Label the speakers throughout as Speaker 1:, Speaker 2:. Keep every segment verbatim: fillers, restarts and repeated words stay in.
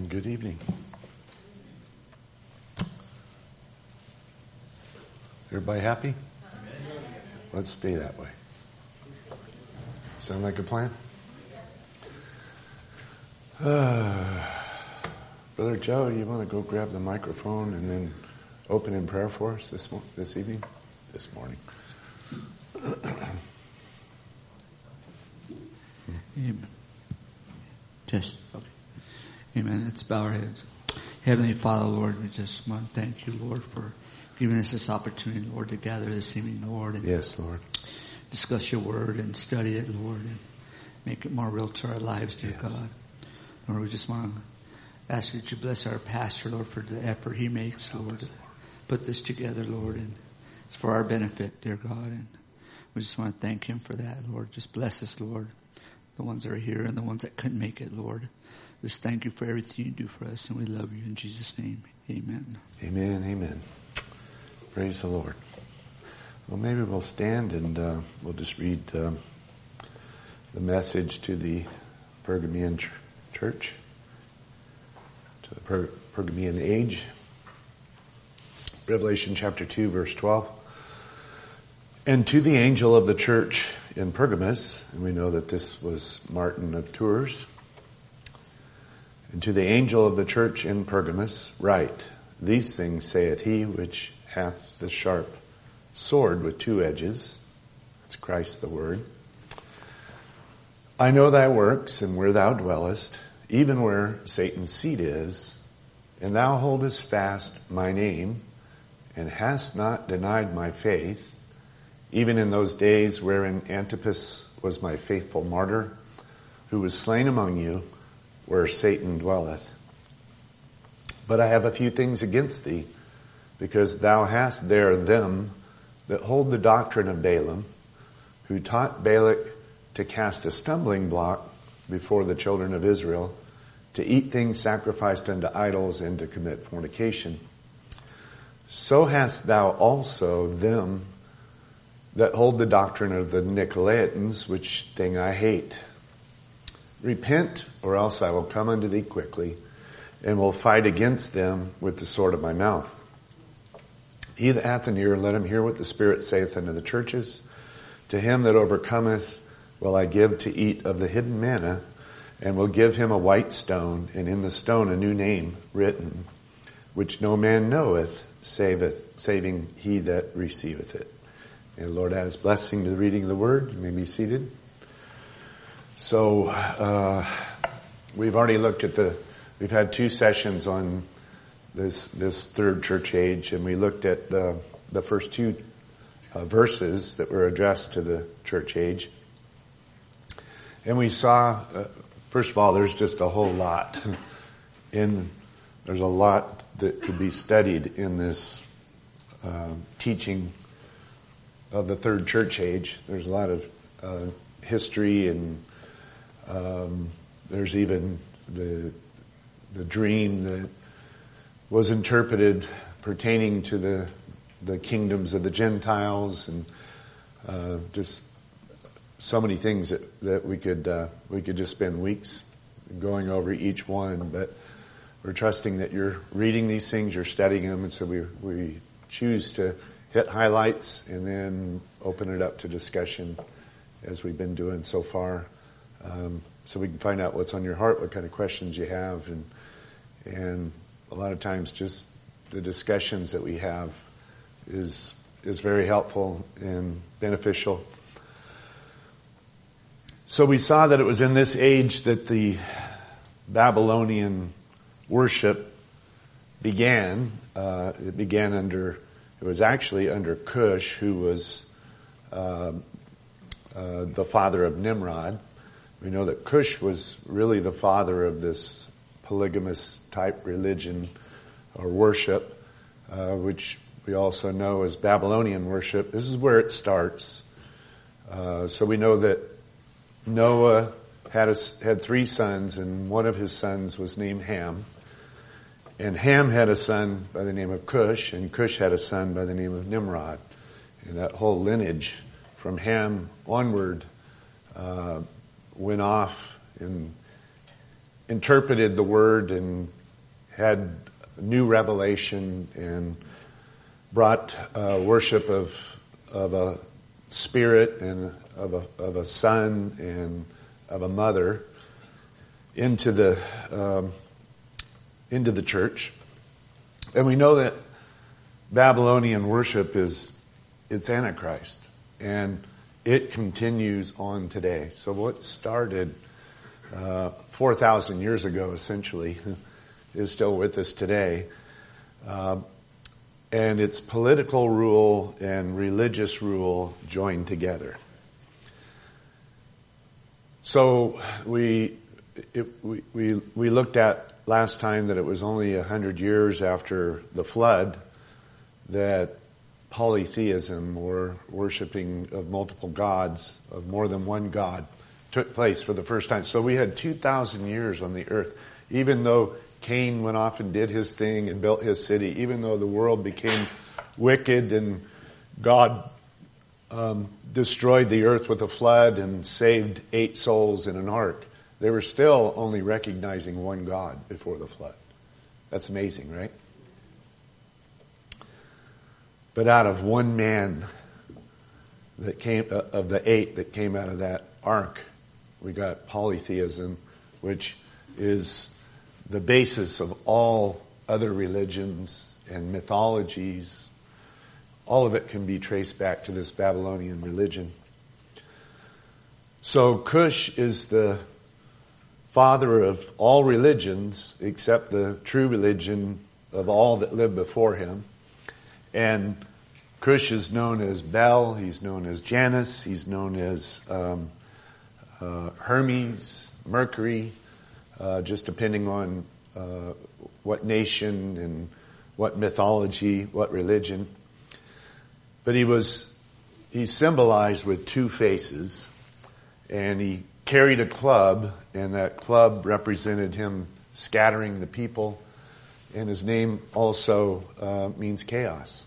Speaker 1: Good evening. Everybody happy? Let's stay that way. Sound like a plan? Uh, Brother Joe, you want to go grab the microphone and then open in prayer for us this mo- this evening? This morning.
Speaker 2: Amen. Just, okay. Amen. Let's bow our heads. Heavenly Father, Lord, we just want to thank you, Lord, for giving us this opportunity, Lord, to gather this evening, Lord. And
Speaker 1: yes, Lord.
Speaker 2: Discuss your word and study it, Lord, and make it more real to our lives, dear yes. God. Lord, we just want to ask you that you bless our pastor, Lord, for the effort he makes, Lord, to put this together, Lord, and it's for our benefit, dear God, and we just want to thank him for that, Lord. Just bless us, Lord, the ones that are here and the ones that couldn't make it, Lord. Just thank you for everything you do for us, and we love you in Jesus' name. Amen.
Speaker 1: Amen, amen. Praise the Lord. Well, maybe we'll stand and uh, we'll just read uh, the message to the Pergamean ch- church, to the per- Pergamean age. Revelation chapter two, verse twelve. And to the angel of the church in Pergamos, and we know that this was Martin of Tours, and to the angel of the church in Pergamos write, these things saith he which hath the sharp sword with two edges. That's Christ the Word. I know thy works, and where thou dwellest, even where Satan's seat is, and thou holdest fast my name, and hast not denied my faith, even in those days wherein Antipas was my faithful martyr, who was slain among you, where Satan dwelleth. But I have a few things against thee, because thou hast there them that hold the doctrine of Balaam, who taught Balak to cast a stumbling block before the children of Israel, to eat things sacrificed unto idols, and to commit fornication. So hast thou also them that hold the doctrine of the Nicolaitans, which thing I hate. Repent, or else I will come unto thee quickly, and will fight against them with the sword of my mouth. He that hath an ear, let him hear what the Spirit saith unto the churches. To him that overcometh will I give to eat of the hidden manna, and will give him a white stone, and in the stone a new name written, which no man knoweth, saveth, saving he that receiveth it. And the Lord add his blessing to the reading of the word. You may be seated. So, uh, we've already looked at the, we've had two sessions on this, this third church age, and we looked at the, the first two uh, verses that were addressed to the church age. And we saw, uh, first of all, there's just a whole lot in, there's a lot that could be studied in this, uh, teaching of the third church age. There's a lot of, uh, history and, Um, there's even the the dream that was interpreted pertaining to the the kingdoms of the Gentiles, and uh, just so many things that that we could uh, we could just spend weeks going over each one. But we're trusting that you're reading these things, you're studying them, and so we we choose to hit highlights and then open it up to discussion as we've been doing so far. Um, so we can find out what's on your heart, what kind of questions you have, and and a lot of times just the discussions that we have is is very helpful and beneficial. So we saw that it was in this age that the Babylonian worship began. Uh, it began under, it was actually under Cush, who was uh, uh, the father of Nimrod. We know that Cush was really the father of this polygamous type religion or worship, uh, which we also know as Babylonian worship. This is where it starts. Uh, so we know that Noah had a, had three sons, and one of his sons was named Ham. And Ham had a son by the name of Cush, and Cush had a son by the name of Nimrod. And that whole lineage from Ham onward uh went off and interpreted the word and had new revelation and brought uh, worship of of a spirit and of a of a son and of a mother into the um, into the church. And we know that Babylonian worship is it's Antichrist, and it continues on today. So what started uh, four thousand years ago, essentially, is still with us today. Uh, and it's political rule and religious rule joined together. So we it, we, we we looked at last time that it was only a hundred years after the flood that polytheism, or worshiping of multiple gods, of more than one God, took place for the first time. So we had two thousand years on the earth, even though Cain went off and did his thing and built his city, even though the world became wicked and God um, destroyed the earth with a flood and saved eight souls in an ark, they were still only recognizing one God before the flood. That's amazing, right? But out of one man that came, uh, of the eight that came out of that ark, we got polytheism, which is the basis of all other religions and mythologies. All of it can be traced back to this Babylonian religion. So Cush is the father of all religions except the true religion of all that lived before him. And Cush is known as Bel, he's known as Janus, he's known as um, uh, Hermes, Mercury, uh, just depending on uh, what nation and what mythology, what religion. But he was, he's symbolized with two faces, and he carried a club, and that club represented him scattering the people, and his name also uh, means chaos.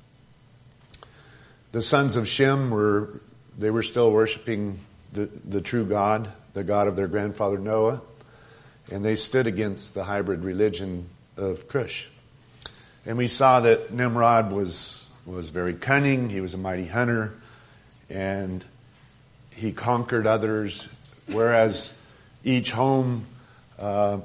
Speaker 1: The sons of Shem were, they were still worshiping the, the true God, the God of their grandfather Noah, and they stood against the hybrid religion of Cush. And we saw that Nimrod was was very cunning, he was a mighty hunter, and he conquered others, whereas each home, uh,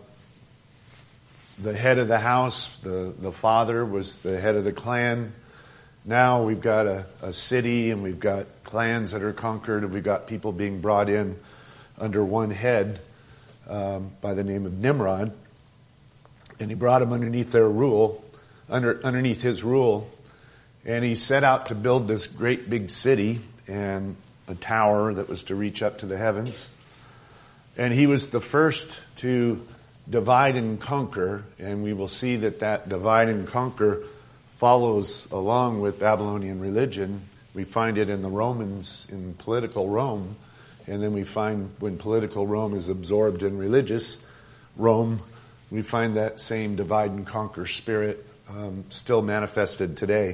Speaker 1: the head of the house, the, the father was the head of the clan. Now we've got a, a city, and we've got clans that are conquered, and we've got people being brought in under one head um, by the name of Nimrod. And he brought them underneath their rule, under underneath his rule, and he set out to build this great big city and a tower that was to reach up to the heavens. And he was the first to divide and conquer, and we will see that that divide and conquer follows along with Babylonian religion. We find it in the Romans, in political Rome, and then we find when political Rome is absorbed in religious Rome, we find that same divide and conquer spirit um, still manifested today.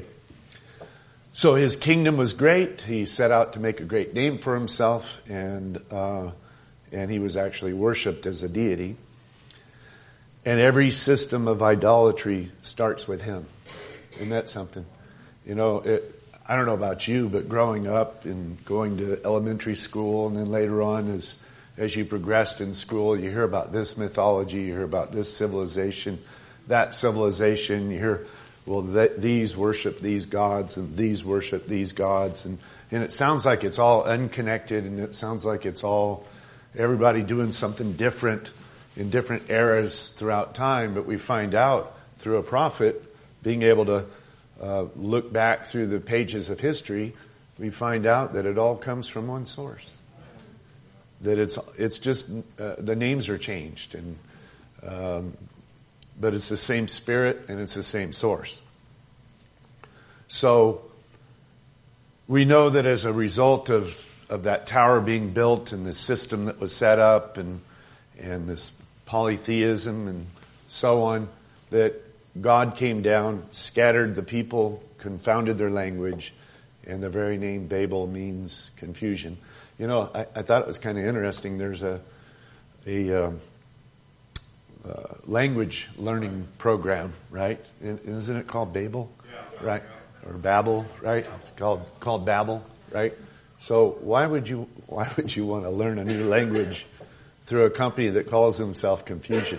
Speaker 1: So his kingdom was great. He set out to make a great name for himself, and uh, and he was actually worshipped as a deity. And every system of idolatry starts with him. Isn't that something? You know, it, I don't know about you, but growing up and going to elementary school, and then later on as as you progressed in school, you hear about this mythology, you hear about this civilization, that civilization, you hear, well, th- these worship these gods, and these worship these gods, and, and it sounds like it's all unconnected, and it sounds like it's all everybody doing something different in different eras throughout time, but we find out through a prophet being able to uh, look back through the pages of history, we find out that it all comes from one source. That it's it's just uh, the names are changed, and um, but it's the same spirit and it's the same source. So we know that as a result of of that tower being built and the system that was set up and and this polytheism and so on, that God came down, scattered the people, confounded their language, and the very name Babel means confusion. You know, I, I thought it was kind of interesting. There's a a, um, uh, language learning program, right? Isn't it called Babel? Yeah. Right? Or Babel, right? It's called called Babel, right? So why would you why would you want to learn a new language through a company that calls themselves Confucian?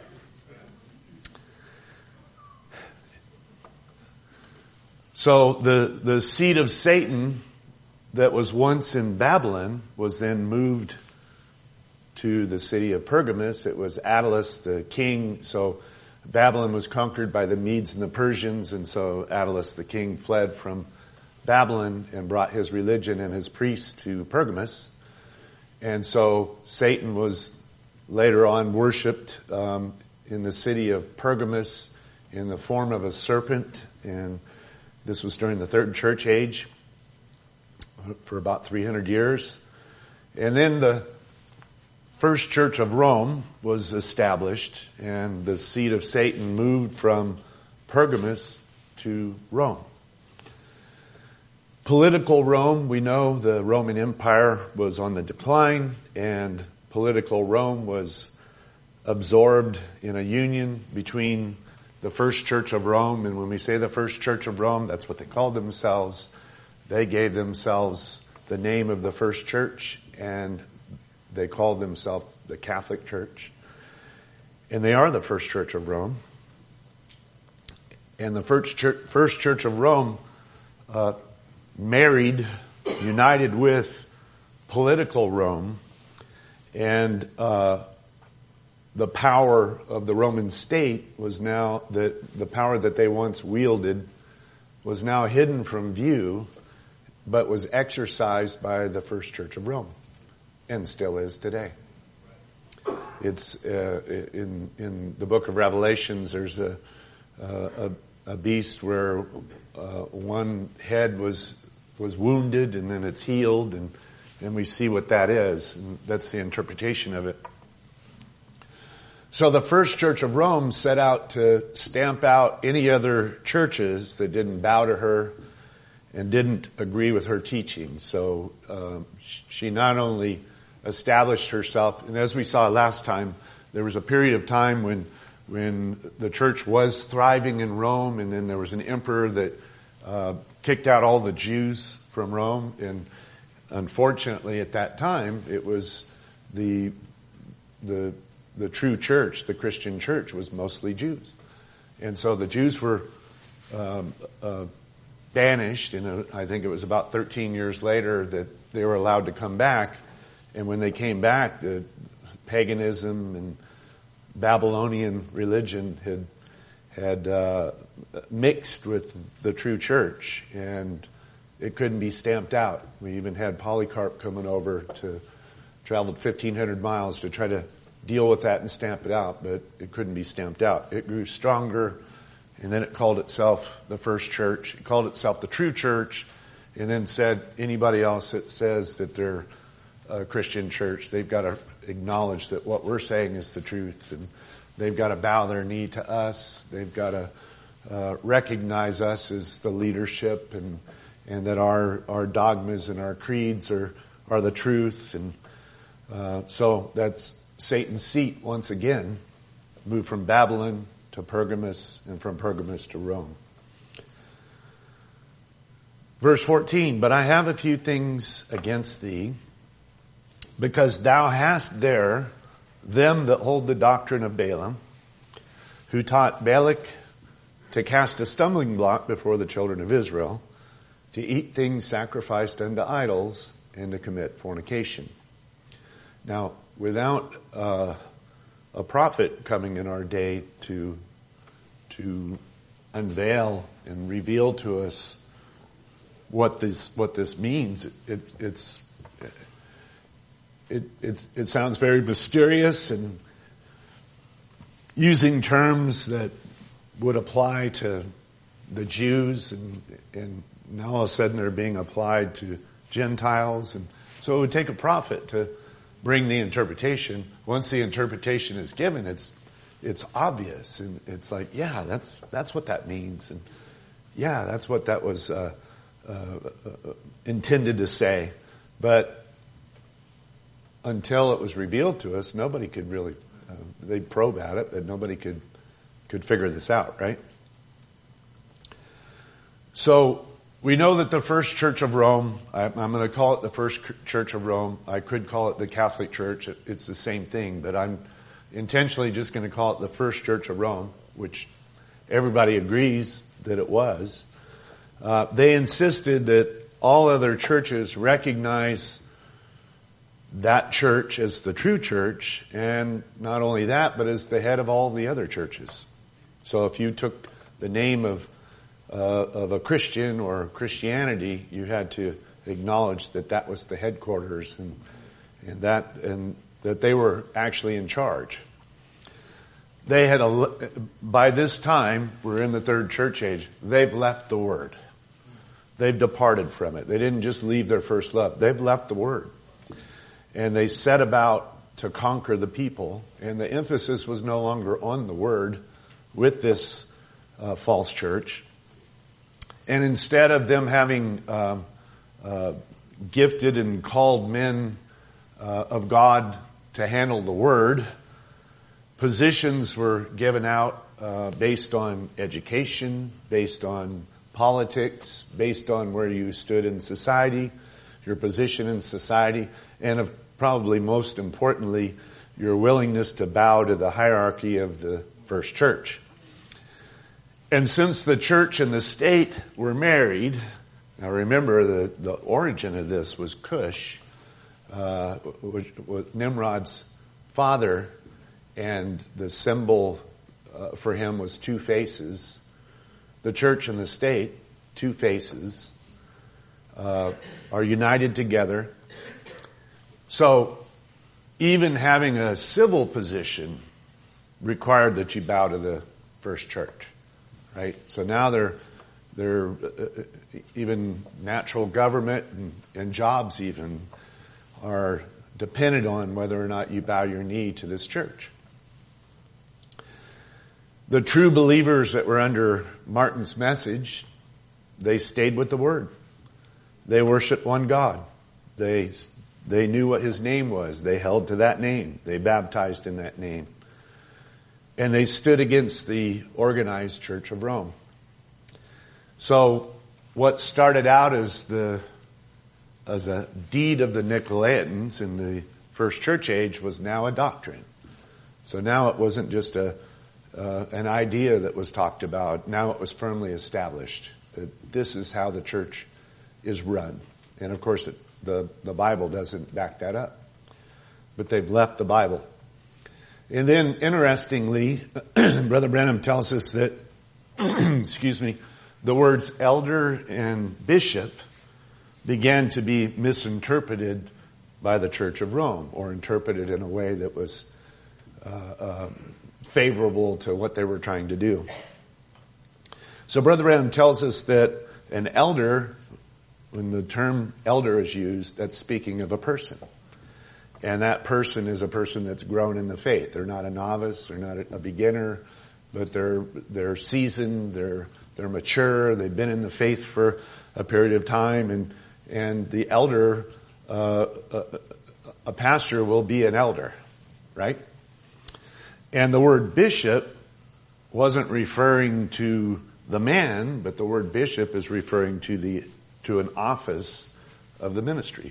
Speaker 1: So the the seat of Satan that was once in Babylon was then moved to the city of Pergamus. It was Attalus, the king. So Babylon was conquered by the Medes and the Persians, and so Attalus, the king, fled from Babylon and brought his religion and his priests to Pergamus. And so Satan was later on worshipped um, in the city of Pergamus in the form of a serpent, and this was during the Third Church Age for about three hundred years. And then the First Church of Rome was established, and the seat of Satan moved from Pergamus to Rome. Political Rome, we know the Roman Empire was on the decline, and political Rome was absorbed in a union between the First Church of Rome. And when we say the First Church of Rome, that's what they called themselves. They gave themselves the name of the First Church, and they called themselves the Catholic Church. And they are the First Church of Rome. And the First Church, First Church of Rome uh, married, united with political Rome, and uh, the power of the Roman state was now, that the power that they once wielded was now hidden from view, but was exercised by the First Church of Rome, and still is today. It's uh, in in the book of Revelations. There's a a, a beast where uh, one head was was wounded, and then it's healed, and and we see what that is. And that's the interpretation of it. So the First Church of Rome set out to stamp out any other churches that didn't bow to her and didn't agree with her teaching. So um, she not only established herself, and as we saw last time, there was a period of time when when the church was thriving in Rome, and then there was an emperor that uh, kicked out all the Jews from Rome, and unfortunately at that time it was the the the true church, the Christian church, was mostly Jews. And so the Jews were um, uh, banished, and I think it was about thirteen years later that they were allowed to come back. And when they came back, the paganism and Babylonian religion had had uh, mixed with the true church, and it couldn't be stamped out. We even had Polycarp coming over to traveled fifteen hundred miles to try to deal with that and stamp it out, but it couldn't be stamped out. It grew stronger, and then it called itself the First Church. It called itself the true church, and then said anybody else that says that they're a Christian church, they've got to acknowledge that what we're saying is the truth, and they've got to bow their knee to us. They've got to uh, recognize us as the leadership, and and that our our dogmas and our creeds are are the truth. And uh, so that's Satan's seat once again, moved from Babylon to Pergamus, and from Pergamus to Rome. Verse fourteen, but I have a few things against thee, because thou hast there them that hold the doctrine of Balaam, who taught Balak to cast a stumbling block before the children of Israel, to eat things sacrificed unto idols, and to commit fornication. Now, without uh, a prophet coming in our day to to unveil and reveal to us what this what this means, it, it it's it it's, it sounds very mysterious and using terms that would apply to the Jews, and and now all of a sudden they're being applied to Gentiles, and so it would take a prophet to bring the interpretation. Once the interpretation is given, it's it's obvious, and it's like, yeah, that's that's what that means, and yeah, that's what that was uh, uh, uh, intended to say. But until it was revealed to us, nobody could really, uh, they'd probe at it, but nobody could could figure this out, right? So we know that the first church of Rome, I, I'm going to call it the first church of Rome. I could call it the Catholic Church. It, it's the same thing, but I'm intentionally just going to call it the first church of Rome, which everybody agrees that it was. Uh, they insisted that all other churches recognize that church as the true church, and not only that, but as the head of all the other churches. So if you took the name of uh, of a Christian or Christianity, you had to acknowledge that that was the headquarters, and and that and that they were actually in charge. They had a, by this time, we're in the third church age, they've left the word. They've departed from it. They didn't just leave their first love. They've left the word. And they set about to conquer the people. And the emphasis was no longer on the word with this uh, false church. And instead of them having um, uh, gifted and called men uh, of God to handle the word, positions were given out uh, based on education, based on politics, based on where you stood in society, your position in society, and of probably most importantly, your willingness to bow to the hierarchy of the first church. And since the church and the state were married, now remember the, the origin of this was Cush, uh, which was Nimrod's father, and the symbol uh, for him was two faces. The church and the state, two faces, uh, are united together. So even having a civil position required that you bow to the first church, right? So now they're, they're uh, even natural government and, and jobs even are dependent on whether or not you bow your knee to this church. The true believers that were under Martin's message, they stayed with the word. They worshiped one God. They they knew what his name was. They held to that name. They baptized in that name. And they stood against the organized Church of Rome. So what started out as the as a deed of the Nicolaitans in the first church age was now a doctrine. So now it wasn't just a Uh, an idea that was talked about. Now it was firmly established that this is how the church is run. And of course, it, the, the Bible doesn't back that up. But they've left the Bible. And then, interestingly, Brother Branham tells us that, excuse me, the words elder and bishop began to be misinterpreted by the Church of Rome, or interpreted in a way that was uh, uh, favorable to what they were trying to do. So Brother Branham tells us that an elder, when the term elder is used, that's speaking of a person. And that person is a person that's grown in the faith. They're not a novice, they're not a beginner, but they're they're seasoned, they're they're mature, they've been in the faith for a period of time, and and the elder, uh, a, a pastor will be an elder, right? And the word bishop wasn't referring to the man, but the word bishop is referring to the to an office of the ministry.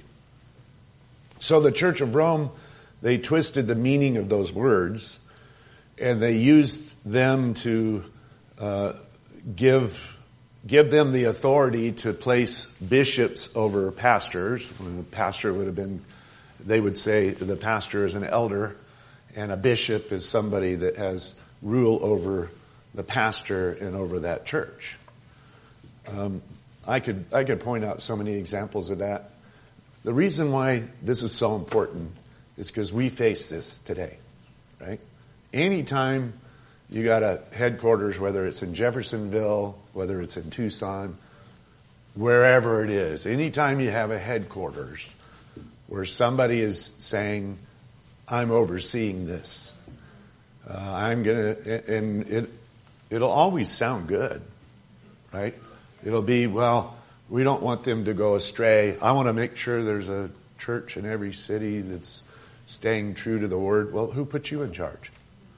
Speaker 1: So the Church of Rome, they twisted the meaning of those words, and they used them to uh, give give them the authority to place bishops over pastors. When the pastor would have been, they would say the pastor is an elder, and a bishop is somebody that has rule over the pastor and over that church. Um, I could I could point out so many examples of that. The reason why this is so important is because we face this today, right? Anytime you got a headquarters, whether it's in Jeffersonville, whether it's in Tucson, wherever it is, anytime you have a headquarters where somebody is saying, I'm overseeing this. Uh, I'm gonna, and it, it'll always sound good, right? It'll be, well, we don't want them to go astray. I want to make sure there's a church in every city that's staying true to the word. Well, who put you in charge?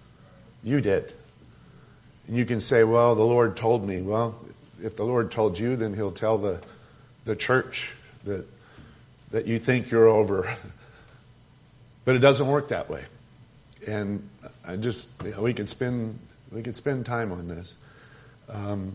Speaker 1: You did. And you can say, well, the Lord told me. Well, if the Lord told you, then he'll tell the, the church that, that you think you're over. But it doesn't work that way. And I just, you know, we could spend, we could spend time on this. Um,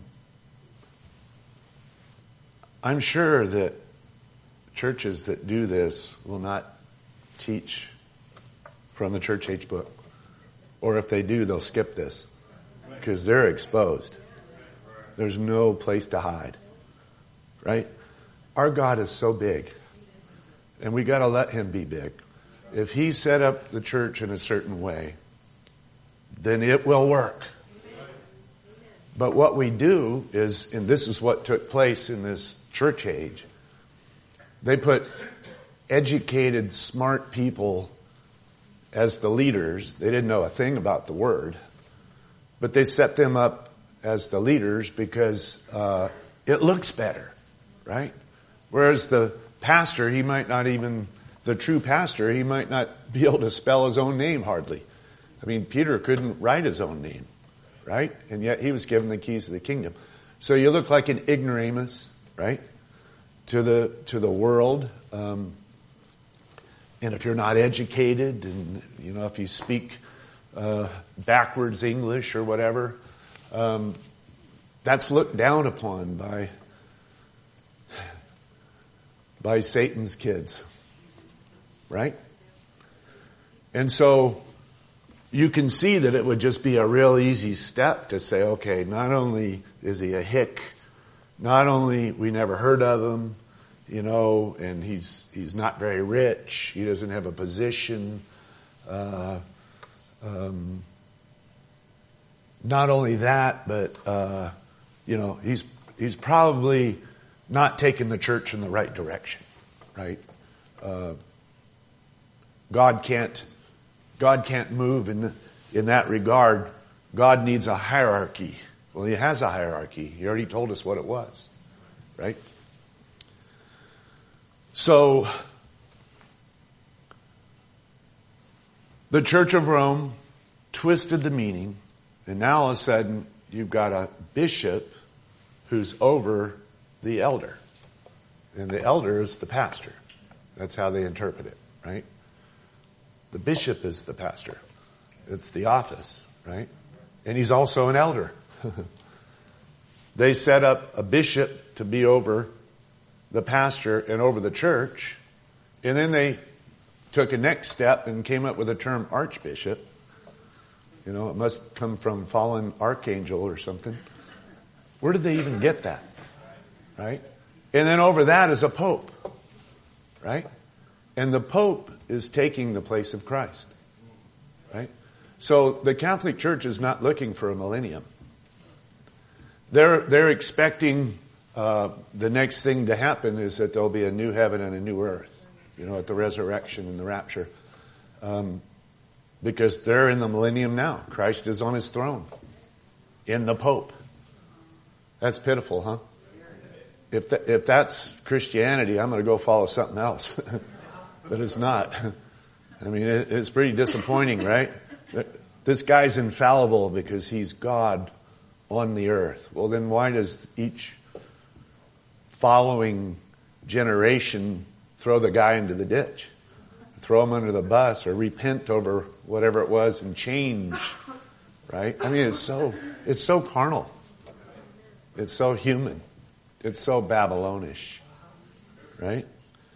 Speaker 1: I'm sure that churches that do this will not teach from the church age book. Or if they do, they'll skip this. Because they're exposed. There's no place to hide. Right? Our God is so big. And we gotta let him be big. If he set up the church in a certain way, then it will work. But what we do is, and this is what took place in this church age, they put educated, smart people as the leaders. They didn't know a thing about the word, but they set them up as the leaders because uh, it looks better, right? Whereas the pastor, he might not even, the true pastor, he might not be able to spell his own name hardly. I mean, Peter couldn't write his own name, right? And yet he was given the keys of the kingdom. So you look like an ignoramus, right? To the, to the world. Um, and if you're not educated and, you know, if you speak, uh, backwards English or whatever, um, that's looked down upon by, by Satan's kids. Right? And so you can see that it would just be a real easy step to say, okay, not only is he a hick, not only we never heard of him, you know, and he's he's not very rich, he doesn't have a position. Uh, um, not only that, but uh, you know, he's he's probably not taking the church in the right direction, right? Uh, God can't, God can't move in the, in that regard. God needs a hierarchy. Well, he has a hierarchy. He already told us what it was, right? So, the Church of Rome twisted the meaning, and now all of a sudden you've got a bishop who's over the elder. And the elder is the pastor. That's how they interpret it, right? The bishop is the pastor. It's the office, right? And he's also an elder. They set up a bishop to be over the pastor and over the church. And then they took a next step and came up with the term archbishop. You know, it must come from fallen archangel or something. Where did they even get that? Right? And then over that is a pope. Right? And the pope is taking the place of Christ. Right? So the Catholic Church is not looking for a millennium. They're, they're expecting, uh, the next thing to happen is that there'll be a new heaven and a new earth. You know, at the resurrection and the rapture. Um, because they're in the millennium now. Christ is on his throne. In the Pope. That's pitiful, huh? If th- if that's Christianity, I'm going to go follow something else. But it's not. I mean, it, it's pretty disappointing, right? This guy's infallible because he's God on the earth. Well, then why does each following generation throw the guy into the ditch? Throw him under the bus or repent over whatever it was and change, right? I mean, it's so, it's so carnal. It's so human. It's so Babylonish, right?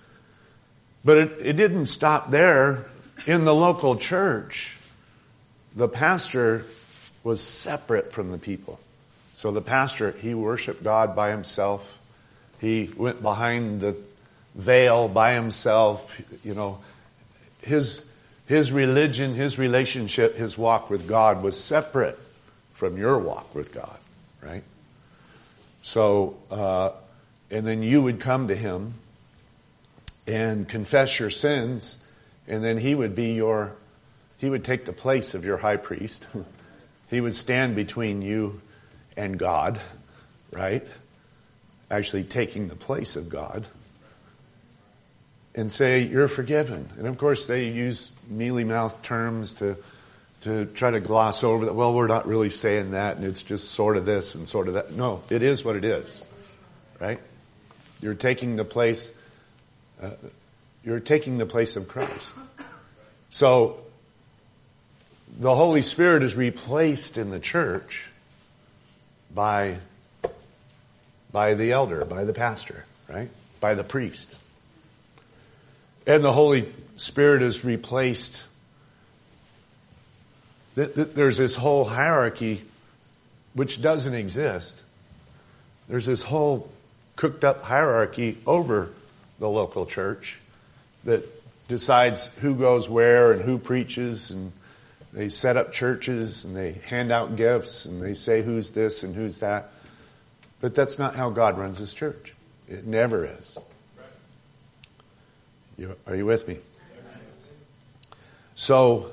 Speaker 1: But it, it didn't stop there. In the local church, the pastor was separate from the people. So the pastor, he worshiped God by himself. He went behind the veil by himself. You know, his, his religion, his relationship, his walk with God was separate from your walk with God, right? So, uh, and then you would come to him and confess your sins, and then he would be your, he would take the place of your high priest. He would stand between you and God, right? Actually taking the place of God. And say, you're forgiven. And of course they use mealy-mouthed terms to to try to gloss over that. Well, we're not really saying that, and it's just sort of this and sort of that. No, it is what it is, right? You're taking the place, uh, you're taking the place of Christ. So, the Holy Spirit is replaced in the church by, by the elder, by the pastor, right? By the priest. And the Holy Spirit is replaced. There's this whole hierarchy which doesn't exist. There's this whole cooked up hierarchy over the local church that decides who goes where and who preaches, and they set up churches and they hand out gifts and they say who's this and who's that. But that's not how God runs his church. It never is. You, are you with me? So,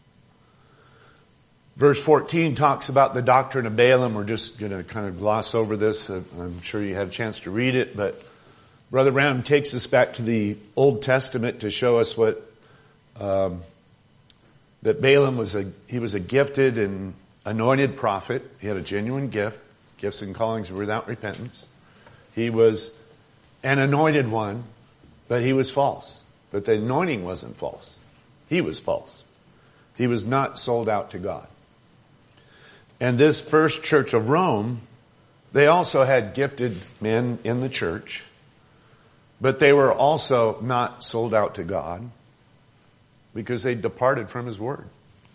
Speaker 1: verse fourteen talks about the doctrine of Balaam. We're just going to kind of gloss over this. I'm sure you had a chance to read it, but Brother Branham takes us back to the Old Testament to show us what, um, that Balaam was a, he was a gifted and anointed prophet. He had a genuine gift. Gifts and callings without repentance. He was an anointed one, but he was false. But the anointing wasn't false. He was false. He was not sold out to God. And this first church of Rome, they also had gifted men in the church, but they were also not sold out to God because they departed from his word.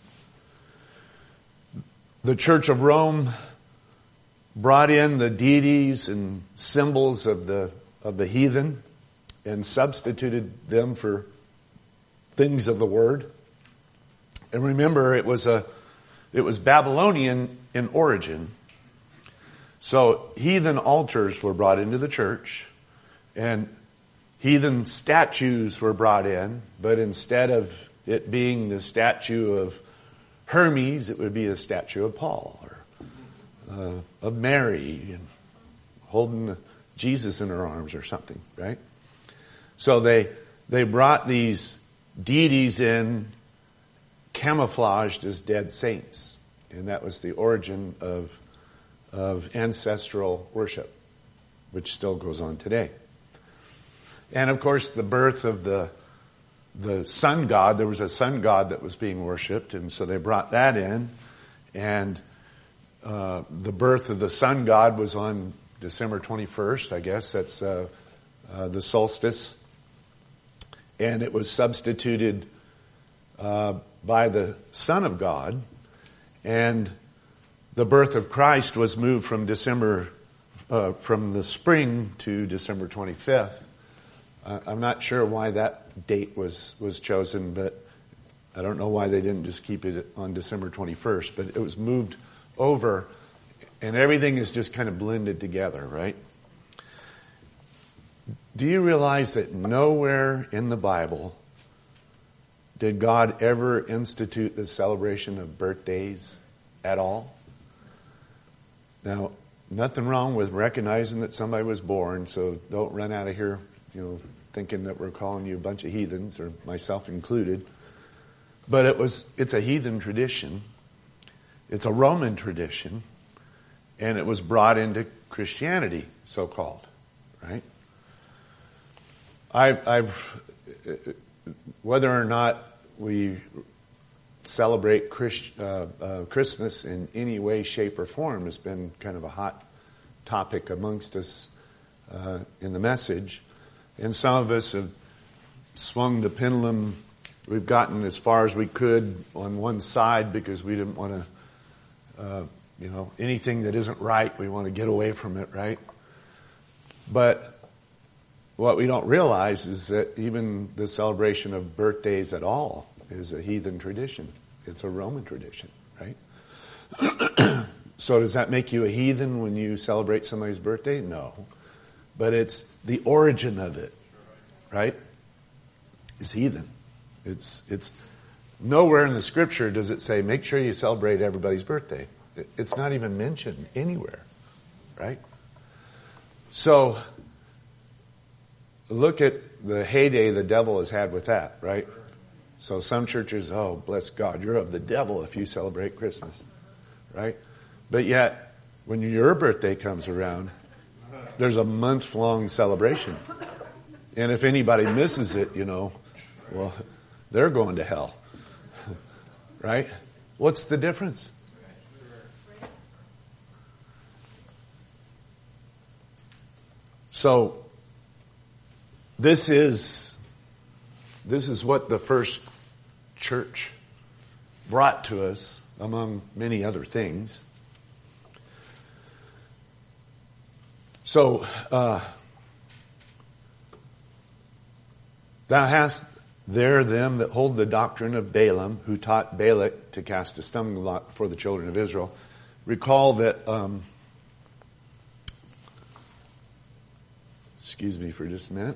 Speaker 1: The church of Rome brought in the deities and symbols of the of the heathen and substituted them for things of the word. And remember, it was a it was Babylonian in origin. So heathen altars were brought into the church, and heathen statues were brought in, but instead of it being the statue of Hermes, it would be a statue of Paul, or uh, of Mary, and holding Jesus in her arms or something, right? So they they brought these deities in camouflaged as dead saints, and that was the origin of of ancestral worship, which still goes on today. And of course, the birth of the the sun god, there was a sun god that was being worshipped, and so they brought that in. And uh, the birth of the sun god was on December twenty-first, I guess. That's uh, uh, the solstice. And it was substituted uh, by the Son of God. And the birth of Christ was moved from December, uh, from the spring to December twenty-fifth. I'm not sure why that date was, was chosen, but I don't know why they didn't just keep it on December twenty-first. But it was moved over, and everything is just kind of blended together, right? Do you realize that nowhere in the Bible did God ever institute the celebration of birthdays at all? Now, nothing wrong with recognizing that somebody was born, so don't run out of here, you know, thinking that we're calling you a bunch of heathens, or myself included. But it was, it's a heathen tradition. It's a Roman tradition. And it was brought into Christianity, so-called, right? I've, I've, whether or not we celebrate Christ, uh, uh, Christmas in any way, shape, or form has been kind of a hot topic amongst us uh, in the message. And some of us have swung the pendulum. We've gotten as far as we could on one side because we didn't want to, uh, you know, anything that isn't right, we want to get away from it, right? But what we don't realize is that even the celebration of birthdays at all is a heathen tradition. It's a Roman tradition, right? So does that make you a heathen when you celebrate somebody's birthday? No. But it's the origin of it, right? Is heathen. It's, it's nowhere in the scripture does it say, make sure you celebrate everybody's birthday. It's not even mentioned anywhere, right? So, look at the heyday the devil has had with that, right? So some churches, oh, bless God, you're of the devil if you celebrate Christmas, right? But yet, when your birthday comes around, there's a month-long celebration. And if anybody misses it, you know, well, they're going to hell, right? What's the difference? So, this is, this is what the first church brought to us, among many other things. So, uh, thou hast there them that hold the doctrine of Balaam, who taught Balak to cast a stumbling block for the children of Israel. Recall that, um, excuse me for just a minute.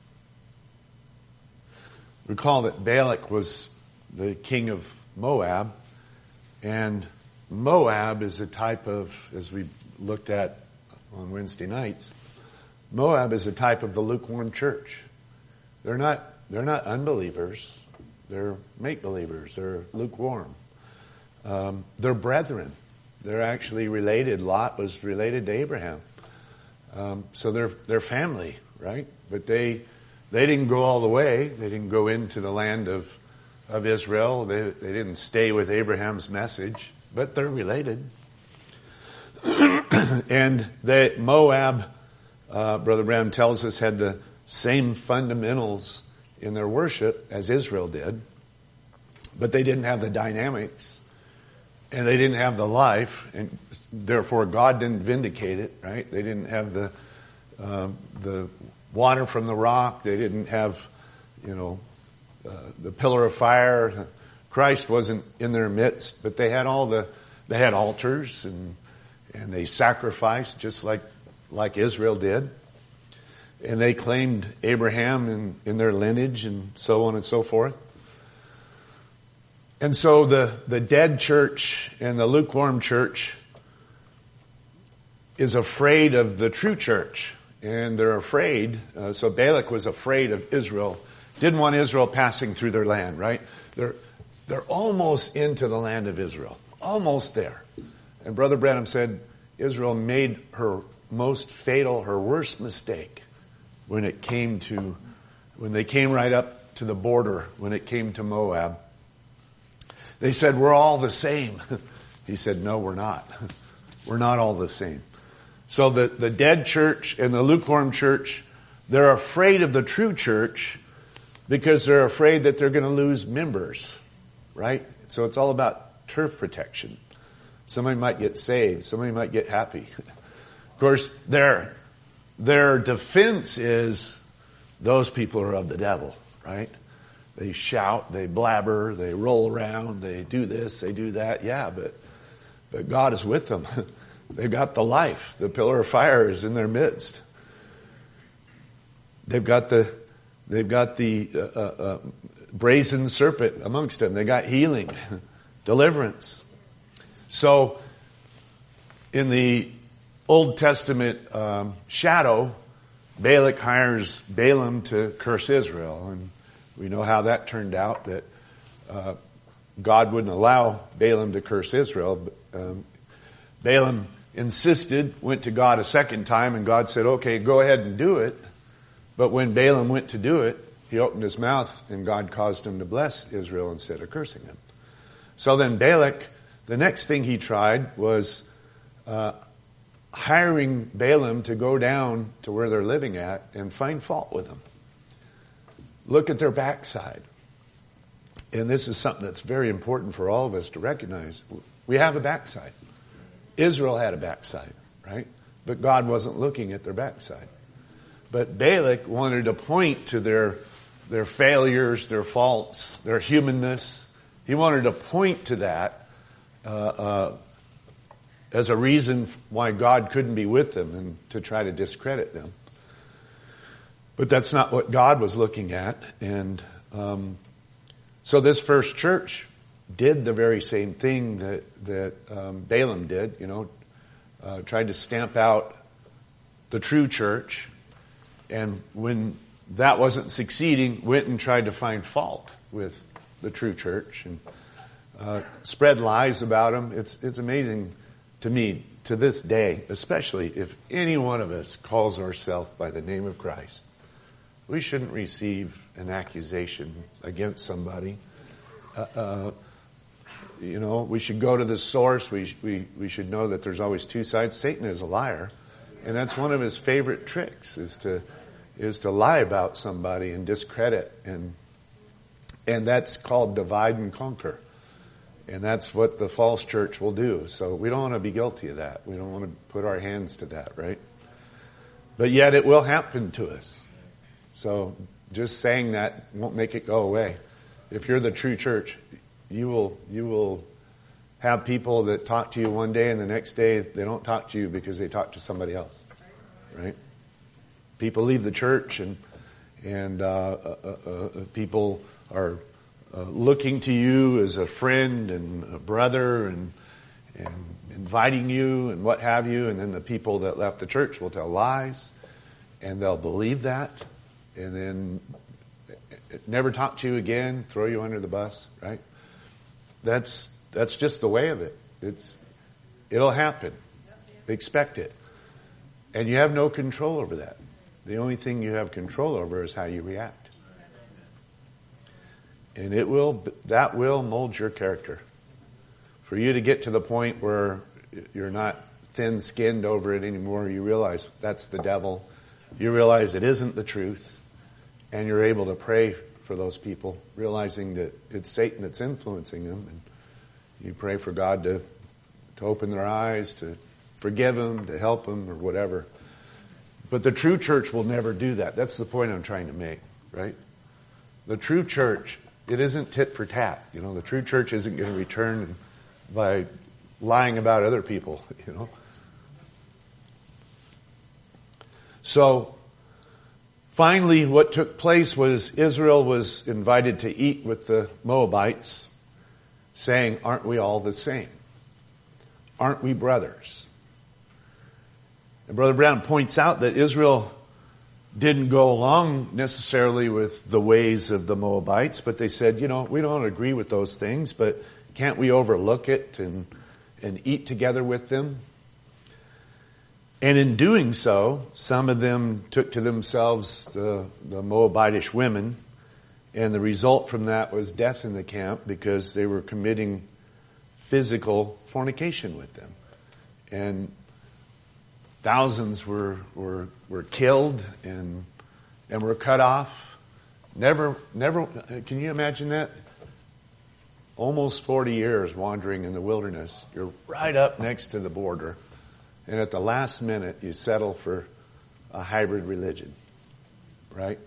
Speaker 1: Recall that Balak was the king of Moab, and Moab is a type of, as we looked at on Wednesday nights, Moab is a type of the lukewarm church. They're not, they're not unbelievers. They're make-believers. They're lukewarm. Um, they're brethren. They're actually related. Lot was related to Abraham. Um, so they're, they're family, right? But they, they didn't go all the way. They didn't go into the land of, of Israel. They, they didn't stay with Abraham's message, but they're related. And the Moab, uh, Brother Branham tells us, had the same fundamentals in their worship as Israel did, but they didn't have the dynamics, and they didn't have the life, and therefore God didn't vindicate it, right? They didn't have the uh, the water from the rock. They didn't have, you know, uh, the pillar of fire. Christ wasn't in their midst, but they had all the, they had altars, and and they sacrificed just like like Israel did. And they claimed Abraham in, in their lineage and so on and so forth. And so the, the dead church and the lukewarm church is afraid of the true church. And they're afraid, uh, so Balak was afraid of Israel. Didn't want Israel passing through their land, right? They're, they're almost into the land of Israel. Almost there. And Brother Branham said Israel made her most fatal, her worst mistake when it came to, when they came right up to the border, when it came to Moab. They said, we're all the same. He said, no, we're not. We're not all the same. So the, the dead church and the lukewarm church, they're afraid of the true church because they're afraid that they're going to lose members, right? So it's all about turf protection. Somebody might get saved. Somebody might get happy. Of course, their, their defense is those people are of the devil, right? They shout, they blabber, they roll around, they do this, they do that. Yeah, but, but God is with them. They've got the life. The pillar of fire is in their midst. They've got the, they've got the uh, uh, brazen serpent amongst them. They got healing, deliverance. So, in the Old Testament um, shadow, Balak hires Balaam to curse Israel, and we know how that turned out. That uh, God wouldn't allow Balaam to curse Israel. But, um, Balaam insisted, went to God a second time, and God said, "Okay, go ahead and do it." But when Balaam went to do it, he opened his mouth, and God caused him to bless Israel instead of cursing him. So then Balak, the next thing he tried was uh, hiring Balaam to go down to where they're living at and find fault with them. Look at their backside. And this is something that's very important for all of us to recognize. We have a backside. Israel had a backside, right? But God wasn't looking at their backside. But Balak wanted to point to their, their failures, their faults, their humanness. He wanted to point to that uh, uh, as a reason why God couldn't be with them and to try to discredit them. But that's not what God was looking at. And um, so this first church did the very same thing that, that um, Balaam did, you know, uh, tried to stamp out the true church. And when that wasn't succeeding, went and tried to find fault with the true church and uh, spread lies about them. It's it's amazing to me to this day, especially if any one of us calls ourselves by the name of Christ. We shouldn't receive an accusation against somebody. Uh, uh, you know, we should go to the source. We we we should know that there's always two sides. Satan is a liar, and that's one of his favorite tricks is to is to lie about somebody and discredit, and and that's called divide and conquer. And that's what the false church will do. So we don't want to be guilty of that. We don't want to put our hands to that, right? But yet it will happen to us. So just saying that won't make it go away. If you're the true church, you will you will have people that talk to you one day and the next day they don't talk to you because they talk to somebody else, right? People leave the church and and uh, uh, uh, people are uh, looking to you as a friend and a brother and and inviting you and what have you, and then the people that left the church will tell lies and they'll believe that. And then never talk to you again, throw you under the bus, right? That's that's just the way of it. It's it'll happen. Expect it. And you have no control over that. The only thing you have control over is how you react. And it will that will mold your character. For you to get to the point where you're not thin-skinned over it anymore, you realize that's the devil. You realize it isn't the truth. And you're able to pray for those people, realizing that it's Satan that's influencing them. And you pray for God to, to open their eyes, to forgive them, to help them, or whatever. But the true church will never do that. That's the point I'm trying to make, right? The true church, it isn't tit for tat. You know, the true church isn't going to return by lying about other people, you know. So, finally, what took place was Israel was invited to eat with the Moabites, saying, aren't we all the same? Aren't we brothers? And Brother Brown points out that Israel didn't go along necessarily with the ways of the Moabites, but they said, you know, we don't agree with those things, but can't we overlook it and, and eat together with them? And in doing so, some of them took to themselves the, the Moabitish women, and the result from that was death in the camp because they were committing physical fornication with them. And thousands were were were killed and and were cut off. Never never can you imagine that? Almost forty years wandering in the wilderness. You're right up next to the border. And at the last minute, you settle for a hybrid religion, right?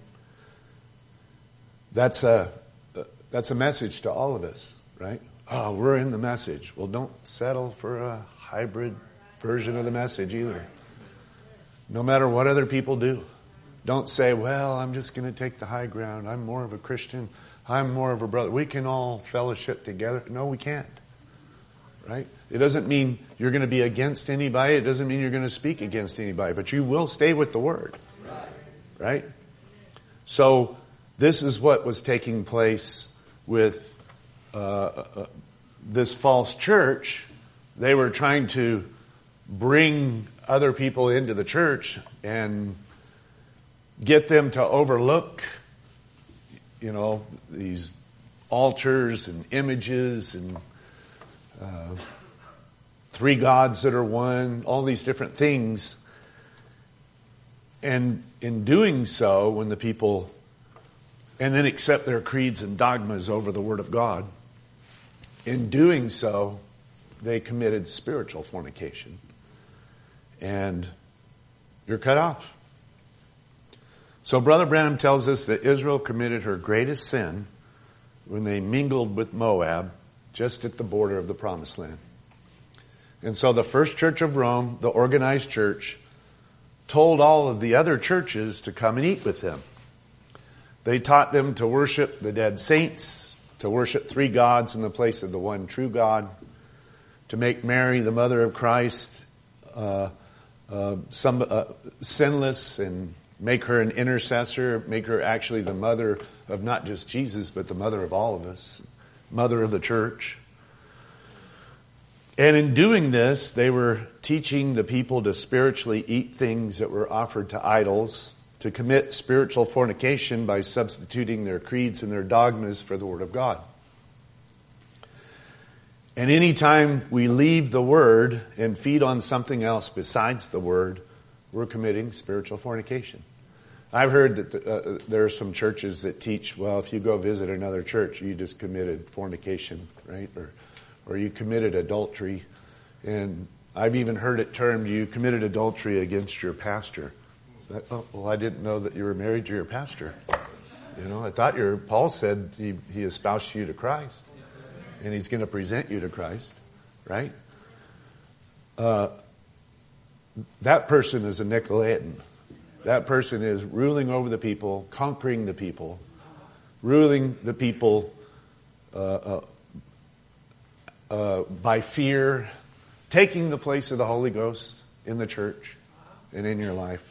Speaker 1: That's a that's a message to all of us, right? Oh, we're in the message. Well, don't settle for a hybrid version of the message either. No matter what other people do. Don't say, well, I'm just going to take the high ground. I'm more of a Christian. I'm more of a brother. We can all fellowship together. No, we can't. Right? It doesn't mean you're going to be against anybody. It doesn't mean you're going to speak against anybody. But you will stay with the Word. Right? So this is what was taking place with uh, uh, this false church. They were trying to bring other people into the church and get them to overlook, you know, these altars and images and Uh, three gods that are one, all these different things. And in doing so, when the people, and then accept their creeds and dogmas over the Word of God, in doing so, they committed spiritual fornication. And you're cut off. So Brother Branham tells us that Israel committed her greatest sin when they mingled with Moab, just at the border of the Promised Land. And so the first church of Rome, the organized church, told all of the other churches to come and eat with them. They taught them to worship the dead saints, to worship three gods in the place of the one true God, to make Mary, the mother of Christ, uh, uh, some uh, sinless and make her an intercessor, make her actually the mother of not just Jesus, but the mother of all of us, mother of the church. And in doing this, they were teaching the people to spiritually eat things that were offered to idols, to commit spiritual fornication by substituting their creeds and their dogmas for the Word of God. And any time we leave the Word and feed on something else besides the Word, we're committing spiritual fornication. I've heard that the, uh, there are some churches that teach, well, if you go visit another church, you just committed fornication, right? Or or you committed adultery. And I've even heard it termed, you committed adultery against your pastor. That, oh, well, I didn't know that you were married to your pastor. You know, I thought your, Paul said he, he espoused you to Christ. And he's going to present you to Christ, right? Uh, that person is a Nicolaitan. That person is ruling over the people, conquering the people, ruling the people uh, uh, uh, by fear, taking the place of the Holy Ghost in the church and in your life.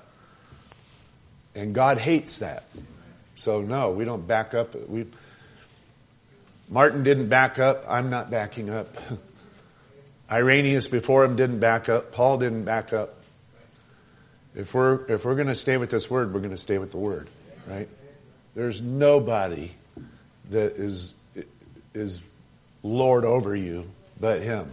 Speaker 1: And God hates that. So no, we don't back up. We, Martin didn't back up. I'm not backing up. Irenaeus before him didn't back up. Paul didn't back up. If we're, if we're going to stay with this Word, we're going to stay with the Word, right? There's nobody that is, is Lord over you but Him.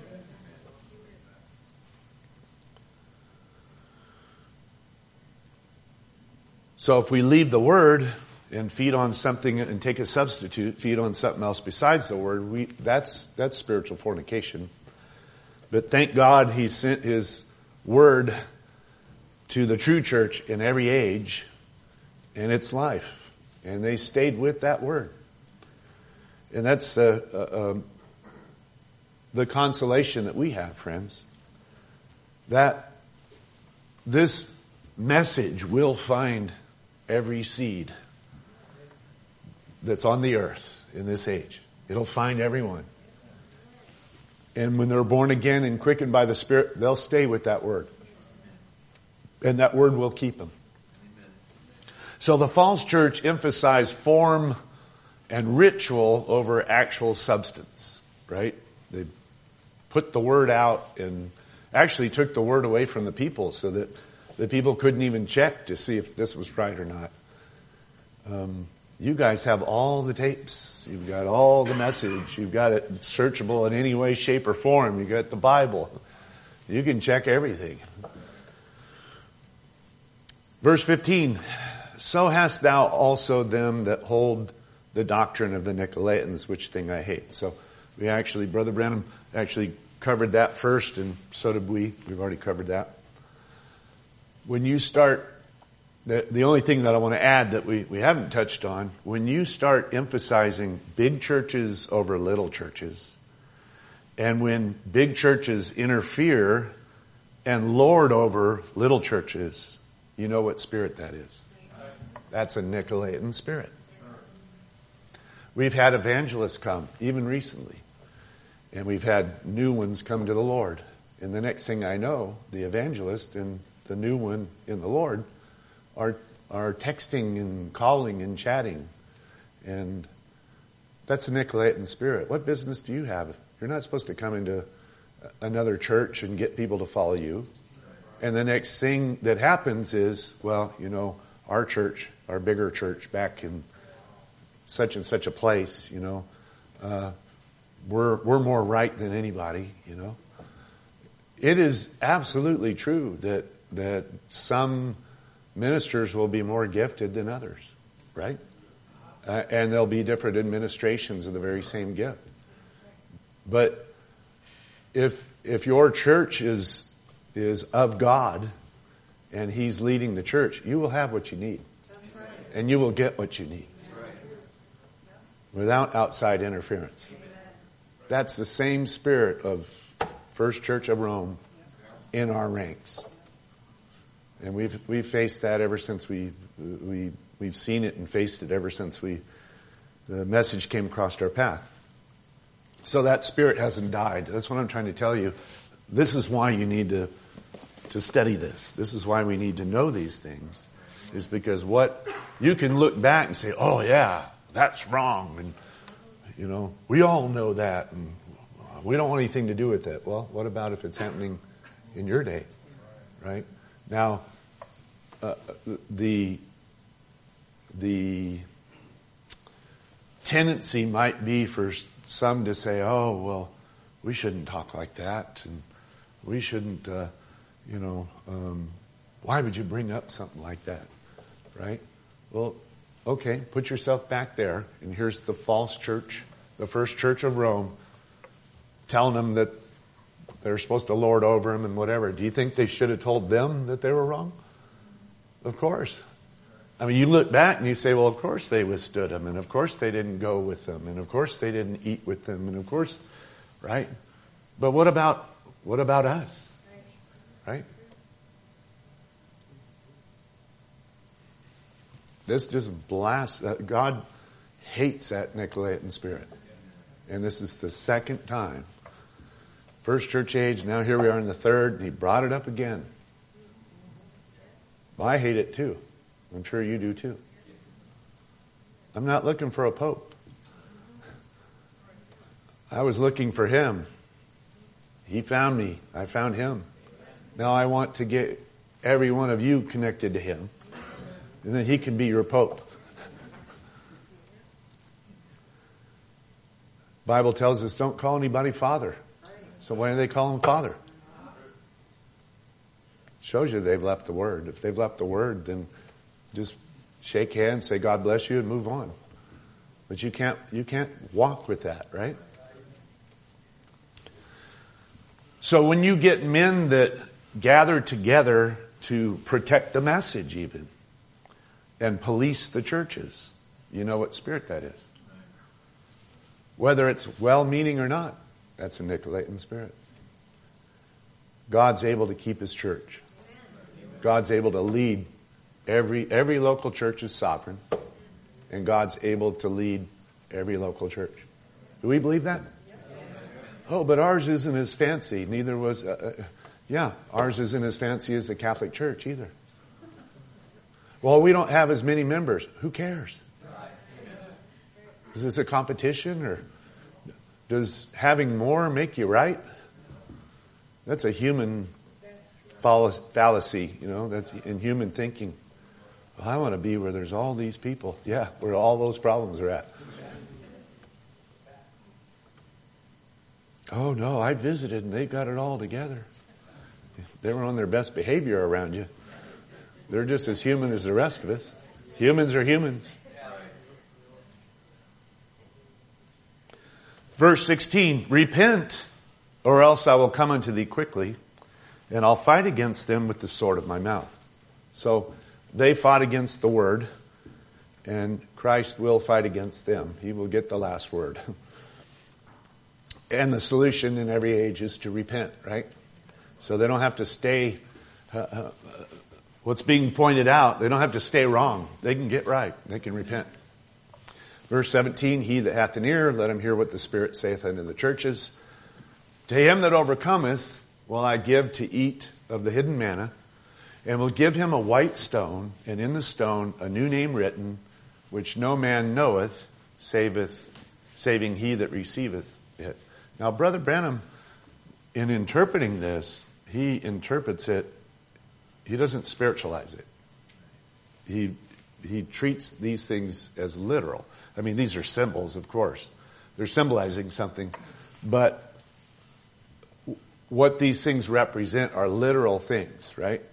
Speaker 1: So if we leave the Word and feed on something and take a substitute, feed on something else besides the Word, we, that's, that's spiritual fornication. But thank God He sent His Word to the true church in every age and its life. And they stayed with that Word. And that's the, uh, um, the consolation that we have, friends. That this message will find every seed that's on the earth in this age. It'll find everyone. And when they're born again and quickened by the Spirit, they'll stay with that Word. And that Word will keep them. So the false church emphasized form and ritual over actual substance, right? They put the Word out and actually took the Word away from the people so that the people couldn't even check to see if this was right or not. Um, you guys have all the tapes. You've got all the message. You've got it searchable in any way, shape, or form. You've got the Bible. You can check everything. Verse fifteen, so hast thou also them that hold the doctrine of the Nicolaitans, which thing I hate. So we actually, Brother Branham actually covered that first, and so did we. We've already covered that. When you start, the, the only thing that I want to add that we, we haven't touched on, when you start emphasizing big churches over little churches, and when big churches interfere and lord over little churches, you know what spirit that is. That's a Nicolaitan spirit. We've had evangelists come, even recently, and we've had new ones come to the Lord. And the next thing I know, the evangelist and the new one in the Lord are are texting and calling and chatting. And that's a Nicolaitan spirit. What business do you have? You're not supposed to come into another church and get people to follow you. And the next thing that happens is, well, you know, our church, our bigger church back in such and such a place, you know, uh, we're we're more right than anybody, you know. It is absolutely true that that some ministers will be more gifted than others, right? Uh, and there'll be different administrations of the very same gift. But if if your church is is of God and He's leading the church, you will have what you need. That's right. And you will get what you need. That's right. Without outside interference. Amen. That's the same spirit of First Church of Rome in our ranks. And we've we've faced that ever since we we we've seen it and faced it ever since we the message came across our path. So that spirit hasn't died. That's what I'm trying to tell you. This is why you need to to study this. This is why we need to know these things. is because what you can look back and say, oh yeah, that's wrong. And, you know, we all know that. And we don't want anything to do with it. Well, what about if it's happening in your day? Right? Now, uh, the, the tendency might be for some to say, oh, well, we shouldn't talk like that. And we shouldn't, uh, you know, um, why would you bring up something like that? Right? Well, okay, put yourself back there. And here's the false church, the first church of Rome, telling them that they're supposed to lord over them and whatever. Do you think they should have told them that they were wrong? Of course. I mean, you look back and you say, well, of course they withstood them, and of course they didn't go with them, and of course they didn't eat with them, and of course, right? But what about, what about us? Right? This just blasts, God hates that Nicolaitan spirit. And this is the second time. First church age, now here we are in the third, and he brought it up again. Well, I hate it too. I'm sure you do too. I'm not looking for a pope. I was looking for him. He found me. I found him. Now I want to get every one of you connected to him. And then he can be your pope. Bible tells us don't call anybody father. So why do they call him father? Shows you they've left the word. If they've left the word, then just shake hands, say God bless you, and move on. But you can't, you can't walk with that, right? So when you get men that gather together to protect the message even, and police the churches, you know what spirit that is. Whether it's well-meaning or not, that's a Nicolaitan spirit. God's able to keep his church. God's able to lead. Every, every local church is sovereign. And God's able to lead every local church. Do we believe that? Oh, but ours isn't as fancy. Neither was, uh, uh, yeah, ours isn't as fancy as the Catholic Church either. Well, we don't have as many members. Who cares? Is this a competition, or does having more make you right? That's a human fallacy, you know, that's in human thinking. Well, I want to be where there's all these people. Yeah, where all those problems are at. Oh no, I visited and they got it all together. They were on their best behavior around you. They're just as human as the rest of us. Humans are humans. Verse sixteen, repent, or else I will come unto thee quickly, and I'll fight against them with the sword of my mouth. So they fought against the word, and Christ will fight against them. He will get the last word. And the solution in every age is to repent, right? So they don't have to stay, uh, uh, what's being pointed out, they don't have to stay wrong. They can get right. They can repent. Verse seventeen, he that hath an ear, let him hear what the Spirit saith unto the churches. To him that overcometh will I give to eat of the hidden manna, and will give him a white stone, and in the stone a new name written, which no man knoweth, saveth, saving he that receiveth it. Now, Brother Branham, in interpreting this, he interprets it, he doesn't spiritualize it. He, he treats these things as literal. I mean, these are symbols, of course. They're symbolizing something. But what these things represent are literal things, right?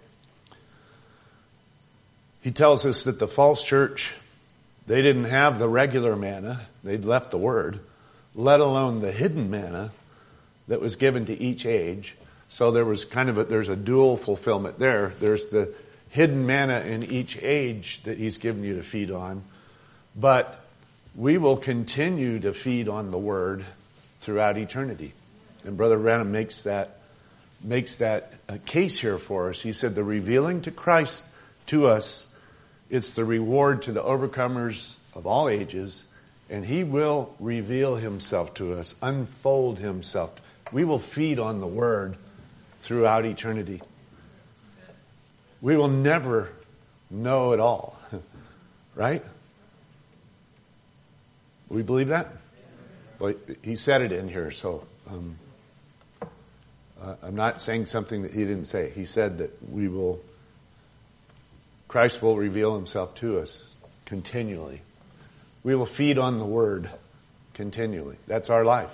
Speaker 1: He tells us that the false church, they didn't have the regular manna. They'd left the word, let alone the hidden manna that was given to each age. So there was kind of a, there's a dual fulfillment there. There's the hidden manna in each age that he's given you to feed on. But we will continue to feed on the word throughout eternity. And Brother Branham makes that, makes that a case here for us. He said the revealing to Christ to us, it's the reward to the overcomers of all ages, and he will reveal himself to us, unfold himself. We will feed on the word throughout eternity. We will never know it all. Right? We believe that? Well, he said it in here, so um, uh, I'm not saying something that he didn't say. He said that we will, Christ will reveal himself to us continually. We will feed on the word continually. That's our life.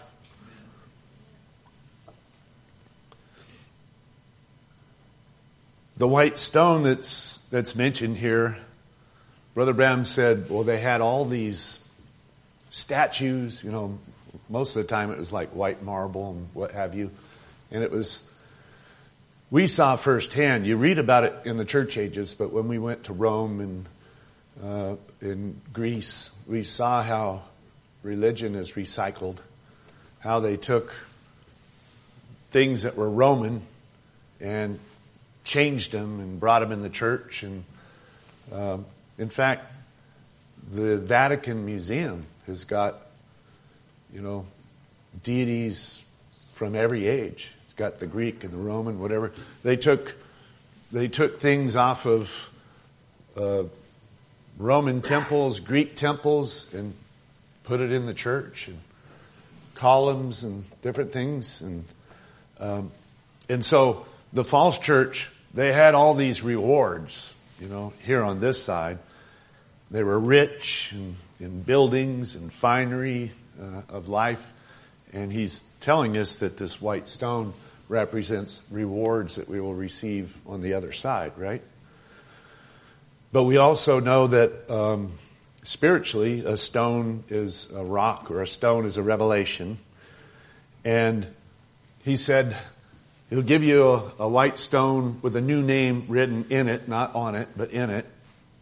Speaker 1: The white stone that's that's mentioned here, Brother Branham said, well, they had all these statues, you know, most of the time it was like white marble and what have you. And it was, we saw firsthand, you read about it in the church ages, but when we went to Rome and uh, in Greece, we saw how religion is recycled, how they took things that were Roman and changed them and brought them in the church. And um, in fact, the Vatican Museum has got, you know, deities from every age. It's got the Greek and the Roman, whatever. They took they took things off of uh, Roman temples, Greek temples, and put it in the church, and columns and different things. And um, and so the false church, they had all these rewards, you know, here on this side. They were rich in, in buildings and finery uh, of life. And he's telling us that this white stone represents rewards that we will receive on the other side, right? But we also know that um, spiritually, a stone is a rock, or a stone is a revelation. And he said, he'll give you a, a white stone with a new name written in it, not on it, but in it.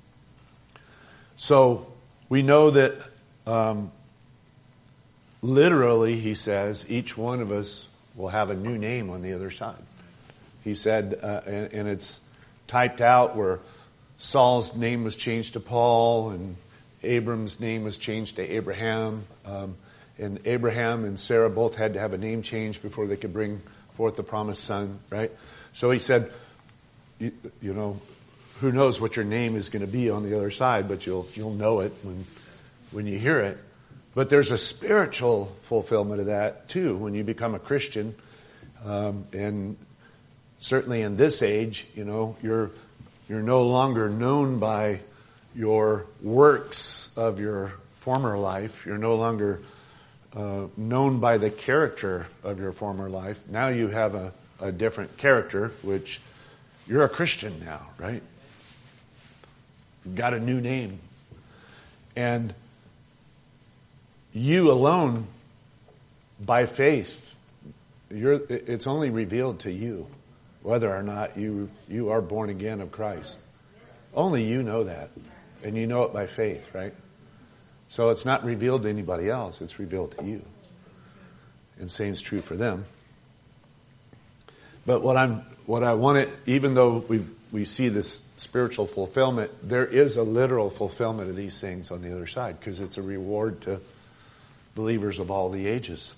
Speaker 1: So we know that um, literally, he says, each one of us will have a new name on the other side. He said, uh, and, and it's typed out where Saul's name was changed to Paul, and Abram's name was changed to Abraham. Um, and Abraham and Sarah both had to have a name change before they could bring forth the promised son, right? So he said, you, you know, who knows what your name is going to be on the other side, but you'll you'll know it when when you hear it. But there's a spiritual fulfillment of that too when you become a Christian, um, and certainly in this age, you know, you're you're no longer known by your works of your former life. You're no longer uh, known by the character of your former life. Now you have a, a different character, which you're a Christian now, right? You've got a new name. And you alone, by faith, you're, it's only revealed to you whether or not you you are born again of Christ. Only you know that. And you know it by faith, right? So it's not revealed to anybody else. It's revealed to you. And same is true for them. But what I'm, what I want to, even though we we see this spiritual fulfillment, there is a literal fulfillment of these things on the other side, because it's a reward to believers of all the ages.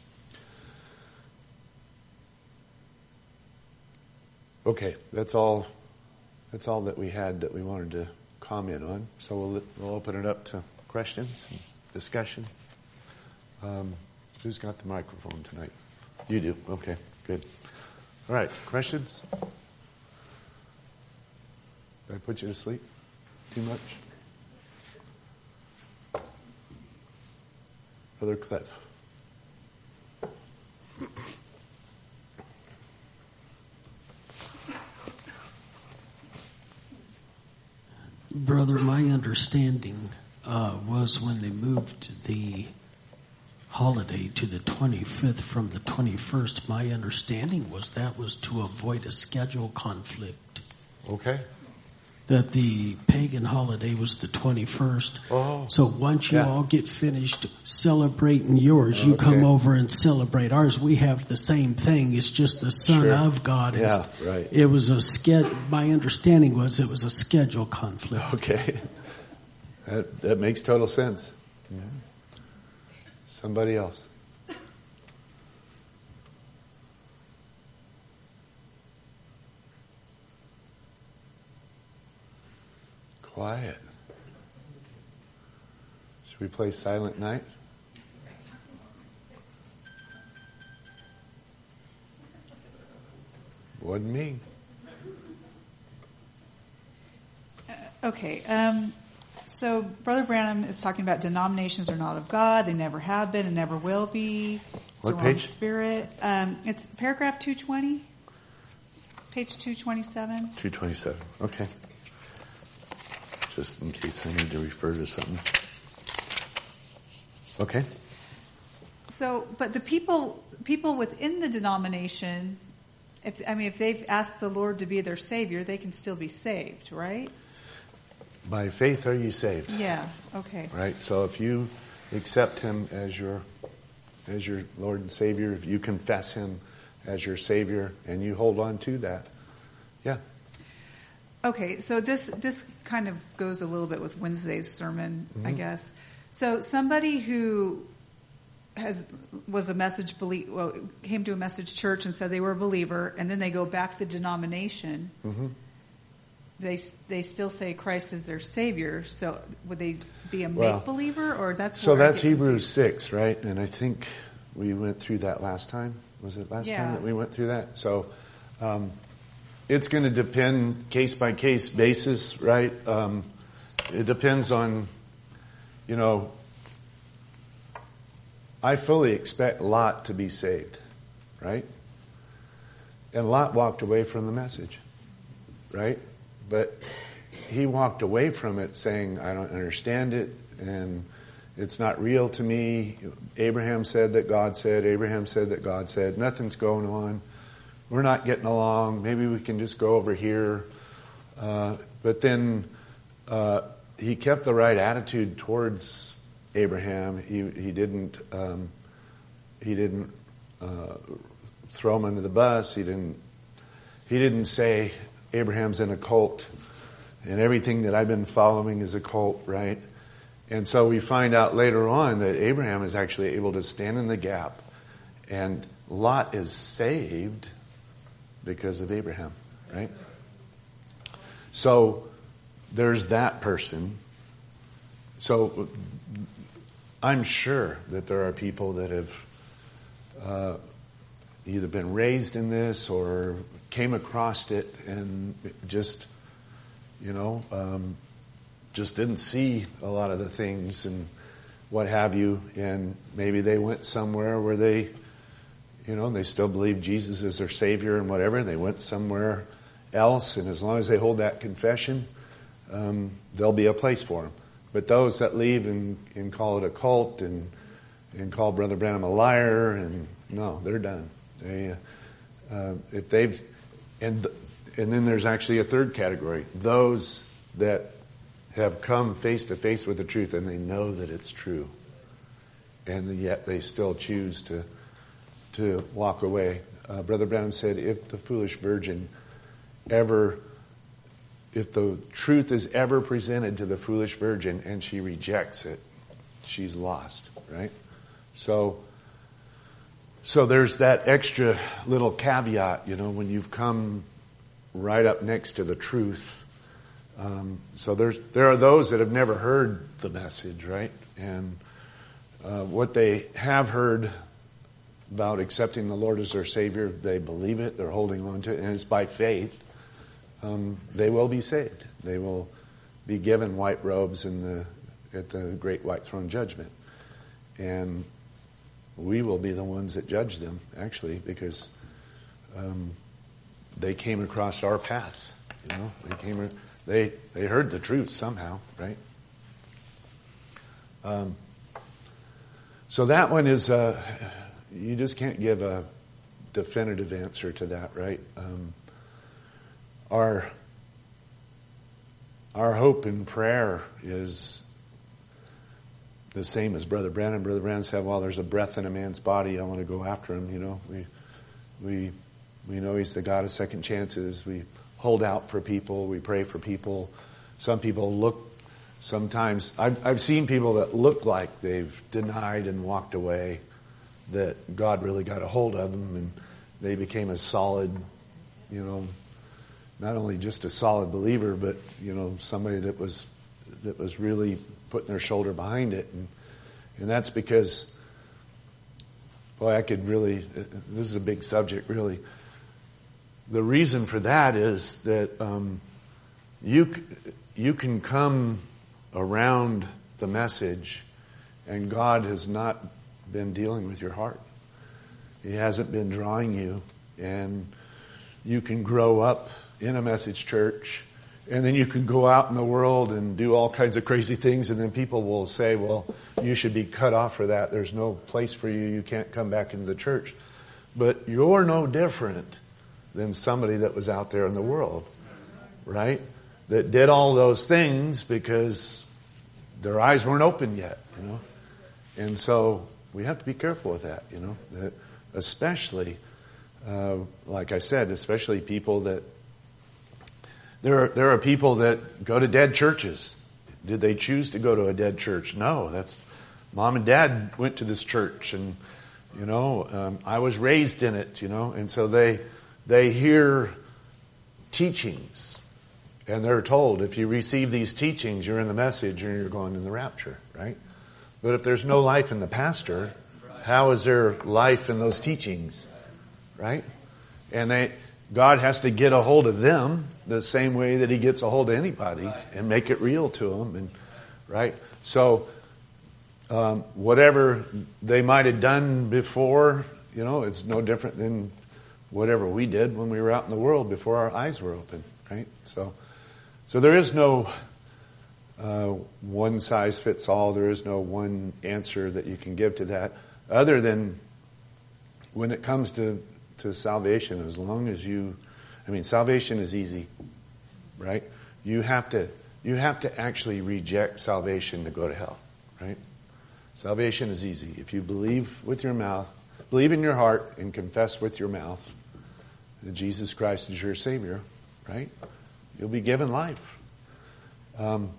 Speaker 1: Okay, that's all. That's all that we had that we wanted to comment on. So we'll we'll open it up to questions and discussion. Um, who's got the microphone tonight? You do. Okay, good. All right, questions? Did I put you to sleep too much? Brother Cliff.
Speaker 3: Brother, my understanding uh, was when they moved the holiday to the twenty-fifth from the twenty-first, my understanding was that was to avoid a schedule conflict.
Speaker 1: Okay.
Speaker 3: That the pagan holiday was the twenty-first.
Speaker 1: Oh.
Speaker 3: So once you
Speaker 1: Yeah.
Speaker 3: all get finished celebrating yours, you
Speaker 1: Okay.
Speaker 3: come over and celebrate ours. We have the same thing. It's just the Son
Speaker 1: Sure.
Speaker 3: of God. is-
Speaker 1: Yeah, right.
Speaker 3: It was a schedule. My understanding was it was a schedule conflict.
Speaker 1: Okay. That that makes total sense. Yeah. Somebody else. quiet. Should we play Silent Night? Wasn't me.
Speaker 4: Uh, okay. Um, so Brother Branham is talking about denominations are not of God. They never have been and never will be. It's
Speaker 1: what
Speaker 4: a wrong
Speaker 1: page?
Speaker 4: Spirit. Um, it's paragraph two twenty. Page two twenty-seven.
Speaker 1: two twenty-seven. Okay. Just in case I need to refer to something. Okay.
Speaker 4: So, but the people, people within the denomination, if, I mean, if they've asked the Lord to be their Savior, they can still be saved, right?
Speaker 1: By faith are you saved.
Speaker 4: Yeah. Okay.
Speaker 1: Right? So if you accept Him as your, as your Lord and Savior, if you confess Him as your Savior and you hold on to that, yeah.
Speaker 4: Okay, so this this kind of goes a little bit with Wednesday's sermon,
Speaker 1: Mm-hmm.
Speaker 4: I guess. So somebody who has was a message belie- well came to a message church and said they were a believer, and then they go back to the denomination.
Speaker 1: Mm-hmm.
Speaker 4: They they still say Christ is their Savior. So would they be a
Speaker 1: Well,
Speaker 4: make believer, or that's
Speaker 1: So
Speaker 4: where I
Speaker 1: that's
Speaker 4: get
Speaker 1: Hebrews six, right? And I think we went through that last time. Was it last
Speaker 4: Yeah.
Speaker 1: time that we went through that? So um, it's going to depend case by case basis, right? Um, it depends on, you know, I fully expect Lot to be saved, right? And Lot walked away from the message, right? But he walked away from it saying, I don't understand it, and it's not real to me. Abraham said that God said, Abraham said that God said, nothing's going on. We're not getting along. Maybe we can just go over here. Uh, but then uh, he kept the right attitude towards Abraham. He he didn't um, he didn't uh, throw him under the bus. He didn't he didn't say Abraham's in a cult and everything that I've been following is a cult, right? And so we find out later on that Abraham is actually able to stand in the gap, and Lot is saved because of Abraham, right? So there's that person. So I'm sure that there are people that have uh, either been raised in this or came across it and just, you know, um, just didn't see a lot of the things and what have you, and maybe they went somewhere where they, you know, they still believe Jesus is their Savior and whatever, and they went somewhere else, and as long as they hold that confession, um, there'll be a place for them. But those that leave and, and call it a cult and and call Brother Branham a liar, and no, they're done. They, uh, if they've, and and then there's actually a third category: those that have come face to face with the truth and they know that it's true, and yet they still choose to to walk away. Uh, Brother Branham said, if the foolish virgin ever, if the truth is ever presented to the foolish virgin and she rejects it, she's lost, right? So, so there's that extra little caveat, you know, when you've come right up next to the truth. Um, so there's, there are those that have never heard the message, right? And uh, what they have heard about accepting the Lord as their Savior, they believe it, they're holding on to it, and it's by faith. Um, they will be saved. They will be given white robes in the at the great white throne judgment, and we will be the ones that judge them, actually, because um, they came across our path. You know, they came, they they heard the truth somehow, right? Um, so that one is, uh, you just can't give a definitive answer to that, right? Um, Our our hope and prayer is the same as Brother Branham. Brother Branham said, "While there's a breath in a man's body, I want to go after him." You know, we we we know He's the God of second chances. We hold out for people. We pray for people. Some people look. Sometimes I've I've seen people that look like they've denied and walked away, that God really got a hold of them and they became a solid, you know, not only just a solid believer, but, you know, somebody that was that was really putting their shoulder behind it. And, and that's because, boy, I could really, this is a big subject, really. The reason for that is that um, you you can come around the message and God has not been dealing with your heart. He hasn't been drawing you, and you can grow up in a message church, and then you can go out in the world and do all kinds of crazy things, and then people will say, well, you should be cut off for that. There's no place for you. You can't come back into the church. But you're no different than somebody that was out there in the world, right? That did all those things because their eyes weren't open yet, you know? And so we have to be careful with that, you know? That especially, uh, like I said, especially people that There are, there are people that go to dead churches. Did they choose to go to a dead church? No, that's, mom and dad went to this church, and, you know, um, I was raised in it, you know, and so they, they hear teachings, and they're told, if you receive these teachings, you're in the message, and you're going in the rapture, right? But if there's no life in the pastor, how is there life in those teachings, right? And they, God has to get a hold of them the same way that He gets a hold of anybody and make it real to them, and right. So um, whatever they might have done before, you know, it's no different than whatever we did when we were out in the world before our eyes were open, right? So, so there is no uh, one size fits all. There is no one answer that you can give to that, other than when it comes to to salvation. As long as you, I mean, salvation is easy, right? You have to, you have to actually reject salvation to go to hell, right? Salvation is easy. If you believe with your mouth, believe in your heart and confess with your mouth that Jesus Christ is your Savior, right? You'll be given life. Um,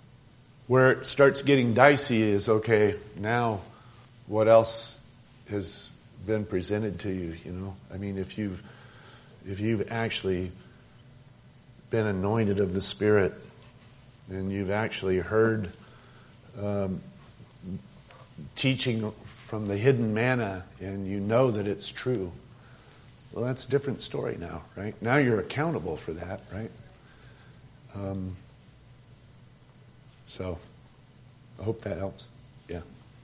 Speaker 1: where it starts getting dicey is, okay, now what else has been presented to you, you know? I mean, if you've, if you've actually been anointed of the Spirit and you've actually heard um, teaching from the hidden manna and you know that it's true, well, that's a different story now, right? Now you're accountable for that, right? Um, so, I hope that helps. Yeah.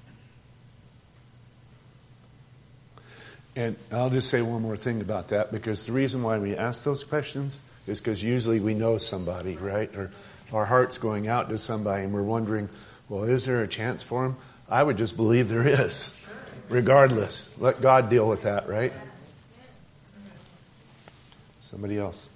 Speaker 1: And I'll just say one more thing about that, because the reason why we ask those questions is because usually we know somebody, right? Or our heart's going out to somebody and we're wondering, well, is there a chance for them? I would just believe there is, regardless. Let God deal with that, right? Somebody else.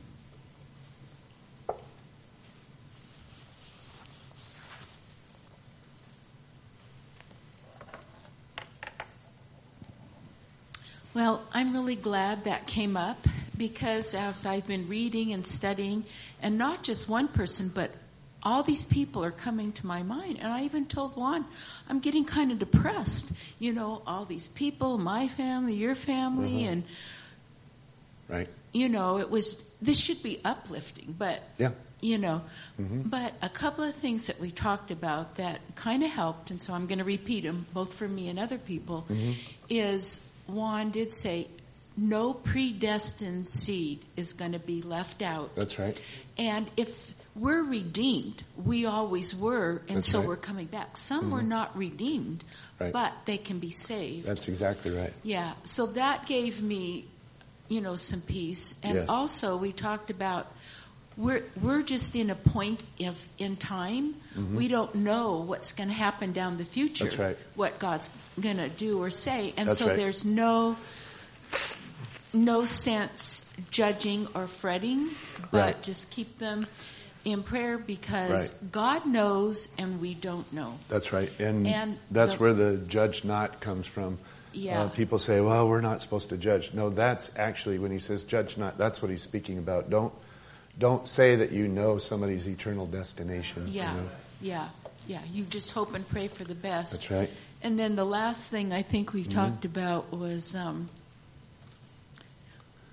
Speaker 5: Well, I'm really glad that came up, because as I've been reading and studying, and not just one person, but all these people are coming to my mind. And I even told Juan, I'm getting kind of depressed. You know, all these people, my family, your family, mm-hmm. and,
Speaker 1: right.
Speaker 5: you know, it was, this should be uplifting, but,
Speaker 1: yeah.
Speaker 5: you know,
Speaker 1: mm-hmm.
Speaker 5: but a couple of things that we talked about that kind of helped, and so I'm going to repeat them, both for me and other people, mm-hmm. is Juan did say, no predestined seed is going to be left out.
Speaker 1: That's right.
Speaker 5: And if we're redeemed, we always were, and
Speaker 1: That's
Speaker 5: so
Speaker 1: right.
Speaker 5: we're coming back. Some
Speaker 1: mm-hmm.
Speaker 5: were not redeemed,
Speaker 1: right.
Speaker 5: but they can be saved.
Speaker 1: That's exactly right.
Speaker 5: Yeah, so that gave me, you know, some peace. And
Speaker 1: yes.
Speaker 5: also we talked about we're we're just in a point of in time. Mm-hmm. We don't know what's going to happen down the future.
Speaker 1: That's right.
Speaker 5: What God's going to do or say, and
Speaker 1: That's
Speaker 5: so
Speaker 1: right.
Speaker 5: there's no no sense judging or fretting, but
Speaker 1: right.
Speaker 5: just keep them in prayer, because
Speaker 1: right.
Speaker 5: God knows and we don't know.
Speaker 1: That's right, and,
Speaker 5: and
Speaker 1: that's
Speaker 5: the,
Speaker 1: where the judge not comes from.
Speaker 5: Yeah.
Speaker 1: Uh, people say, well, we're not supposed to judge. No, that's actually, when he says judge not, that's what he's speaking about. Don't don't say that you know somebody's eternal destination.
Speaker 5: Yeah,
Speaker 1: you know?
Speaker 5: yeah, yeah. You just hope and pray for the best.
Speaker 1: That's right.
Speaker 5: And then the last thing I think we
Speaker 1: mm-hmm.
Speaker 5: talked about was um,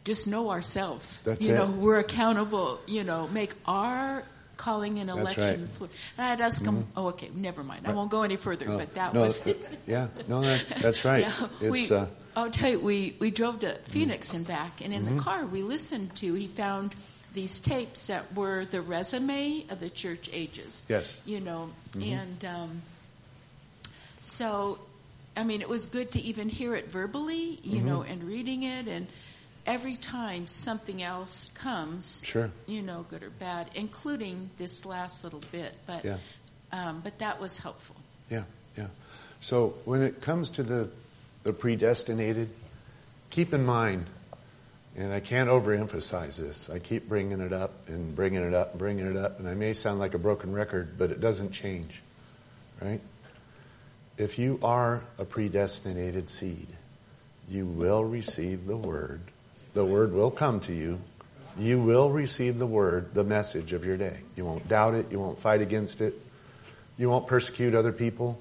Speaker 5: just know ourselves.
Speaker 1: That's
Speaker 5: you
Speaker 1: it.
Speaker 5: know, we're accountable, you know, make our calling and
Speaker 1: That's
Speaker 5: election.
Speaker 1: right.
Speaker 5: For, and I'd ask them, oh, okay, never mind. I won't go any further,
Speaker 1: No,
Speaker 5: but that
Speaker 1: no,
Speaker 5: was...
Speaker 1: it- yeah, no, that's, that's right.
Speaker 5: Yeah,
Speaker 1: It's,
Speaker 5: we,
Speaker 1: uh,
Speaker 5: I'll tell you, we, we drove to Phoenix and back, and in
Speaker 1: Mm-hmm.
Speaker 5: the car we listened to, he found these tapes that were the resume of the church ages.
Speaker 1: Yes.
Speaker 5: You know,
Speaker 1: Mm-hmm.
Speaker 5: and um, so, I mean, it was good to even hear it verbally, you
Speaker 1: Mm-hmm.
Speaker 5: know, and reading it, and every time something else comes,
Speaker 1: Sure.
Speaker 5: you know, good or bad, including this last little bit, but
Speaker 1: Yeah.
Speaker 5: um, but that was helpful.
Speaker 1: Yeah, yeah. So when it comes to the, the predestinated, keep in mind, and I can't overemphasize this, I keep bringing it up and bringing it up and bringing it up, and I may sound like a broken record, but it doesn't change, right? If you are a predestinated seed, you will receive the word. The word will come to you. You will receive the word, the message of your day. You won't doubt it. You won't fight against it. You won't persecute other people.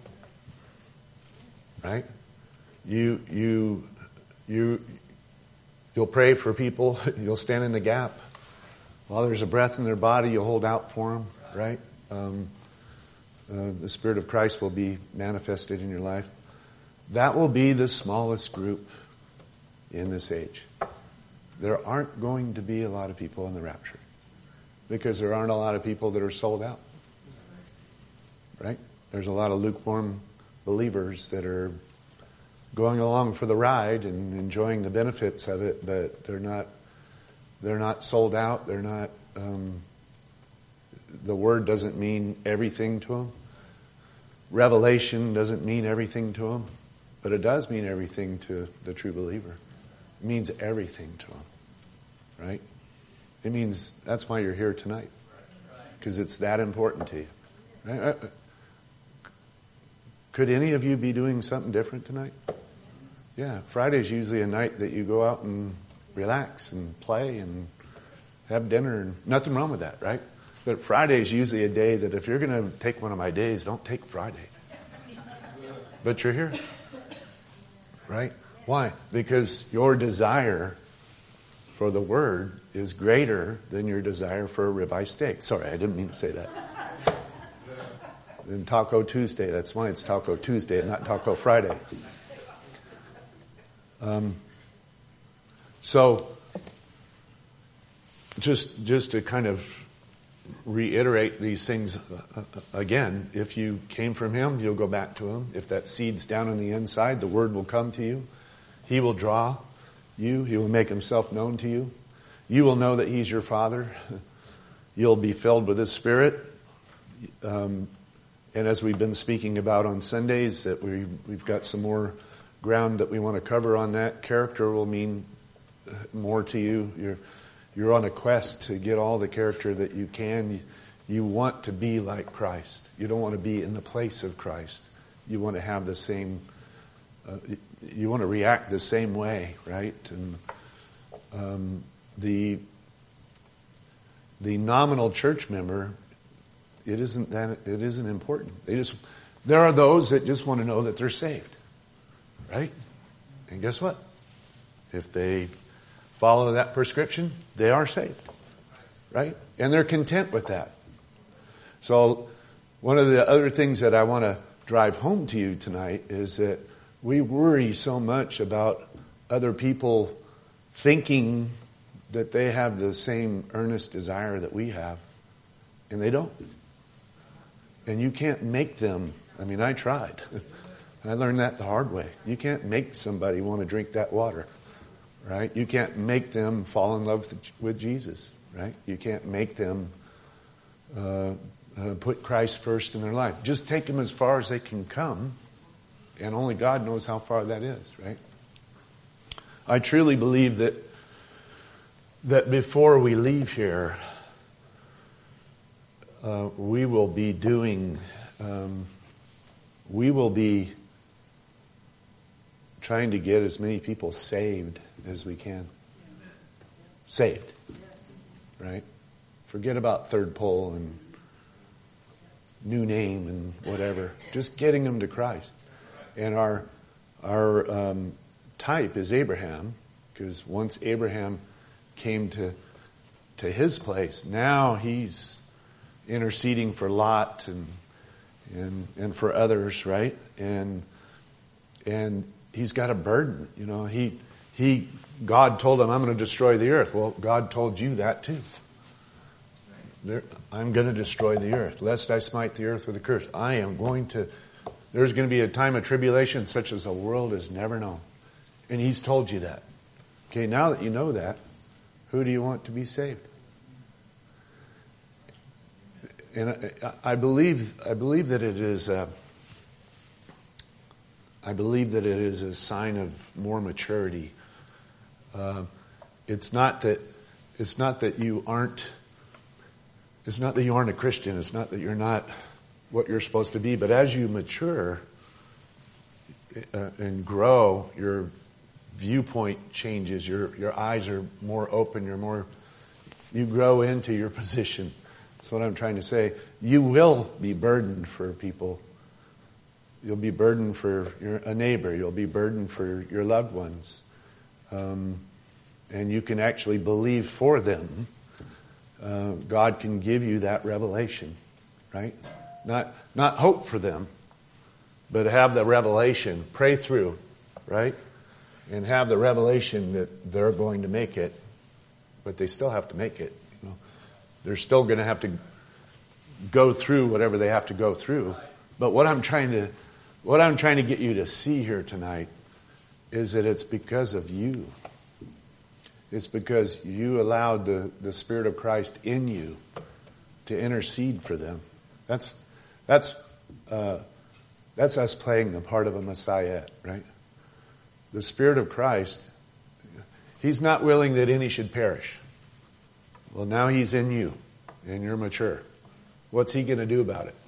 Speaker 1: Right? You, you, you, you'll pray for people. You'll stand in the gap. While there's a breath in their body, you'll hold out for them. Right? Um, uh, the Spirit of Christ will be manifested in your life. That will be the smallest group in this age. There aren't going to be a lot of people in the rapture because there aren't a lot of people that are sold out. Right? There's a lot of lukewarm believers that are going along for the ride and enjoying the benefits of it, but they're not they're not sold out. They're not um, the word doesn't mean everything to them. Revelation doesn't mean everything to them, but it does mean everything to the true believer. It means everything to them, right? It means that's why you're here tonight, because it's that important to you. Right? Could any of you be doing something different tonight? Yeah, Friday's usually a night that you go out and relax and play and have dinner, and nothing wrong with that, right? But Friday's usually a day that if you're going to take one of my days, don't take Friday. But you're here, right? Why? Because your desire for the word is greater than your desire for a ribeye steak. Sorry, I didn't mean to say that. Then Taco Tuesday, that's why it's Taco Tuesday and not Taco Friday. Um, so, just just to kind of reiterate these things again, if you came from him, you'll go back to him. If that seed's down on the inside, the word will come to you. He will draw you. He will make himself known to you. You will know that he's your father. You'll be filled with his spirit. Um, and as we've been speaking about on Sundays, that we, we've got some more ground that we want to cover on that. Character will mean more to you. You're, you're on a quest to get all the character that you can. You, you want to be like Christ. You don't want to be in the place of Christ. You want to have the same, uh, you want to react the same way, right? And um, the the nominal church member, it isn't that it isn't important. They just there are those that just want to know that they're saved, right? And guess what? If they follow that prescription, they are saved, right? And they're content with that. So one of the other things that I want to drive home to you tonight is that we worry so much about other people thinking that they have the same earnest desire that we have, and they don't. And you can't make them. I mean, I tried. I learned that the hard way. You can't make somebody want to drink that water, right? You can't make them fall in love with Jesus, right? You can't make them uh, uh, put Christ first in their life. Just take them as far as they can come, and only God knows how far that is, right? I truly believe that that before we leave here, uh, we will be doing, um, we will be trying to get as many people saved as we can. Saved, right? Forget about third poll and new name and whatever. Just getting them to Christ. And our our um, type is Abraham, because once Abraham came to to his place. Now he's interceding for Lot and and and for others, right? And and he's got a burden, you know. He he God told him, I'm going to destroy the earth. Well, God told you that too. There, I'm going to destroy the earth, lest I smite the earth with a curse. I am going to, there's going to be a time of tribulation such as the world has never known. And he's told you that. Okay, now that you know that, who do you want to be saved? And I, I believe, I believe that it is a, I believe that it is a sign of more maturity. Uh, it's not that, it's not that you aren't, it's not that you aren't a Christian. It's not that you're not what you're supposed to be. But as you mature uh, and grow, your viewpoint changes. Your your eyes are more open. You're more, you grow into your position. That's what I'm trying to say. You will be burdened for people. You'll be burdened for your, a neighbor. You'll be burdened for your loved ones. Um, and you can actually believe for them. Uh, God can give you that revelation, right? Not not hope for them, but have the revelation. Pray through, right? And have the revelation that they're going to make it, but they still have to make it. You know, they're still going to have to go through whatever they have to go through. But what I'm trying to what I'm trying to get you to see here tonight is that it's because of you. It's because you allowed the, the Spirit of Christ in you to intercede for them. That's that's uh, that's us playing the part of a Messiah, right? The Spirit of Christ, He's not willing that any should perish. Well, now He's in you, and you're mature. What's He going to do about it?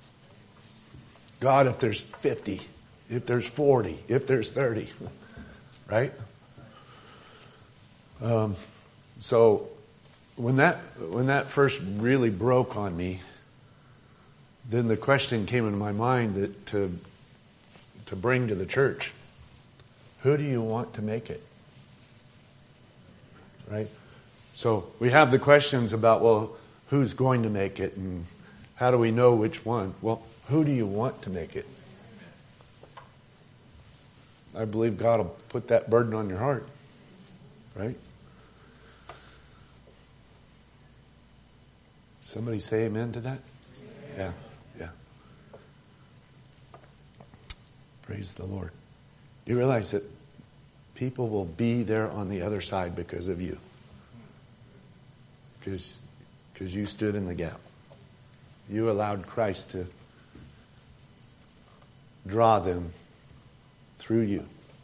Speaker 1: God, if there's fifty, if there's forty, if there's thirty, right? Um, so when that when that first really broke on me, then the question came into my mind that to to bring to the church: who do you want to make it? Right? So we have the questions about, well, who's going to make it, and how do we know which one? Well, who do you want to make it? I believe God will put that burden on your heart, right? Somebody say amen to that? Yeah, yeah. Praise the Lord. Do you realize that people will be there on the other side because of you? Because because you stood in the gap. You allowed Christ to draw them through you.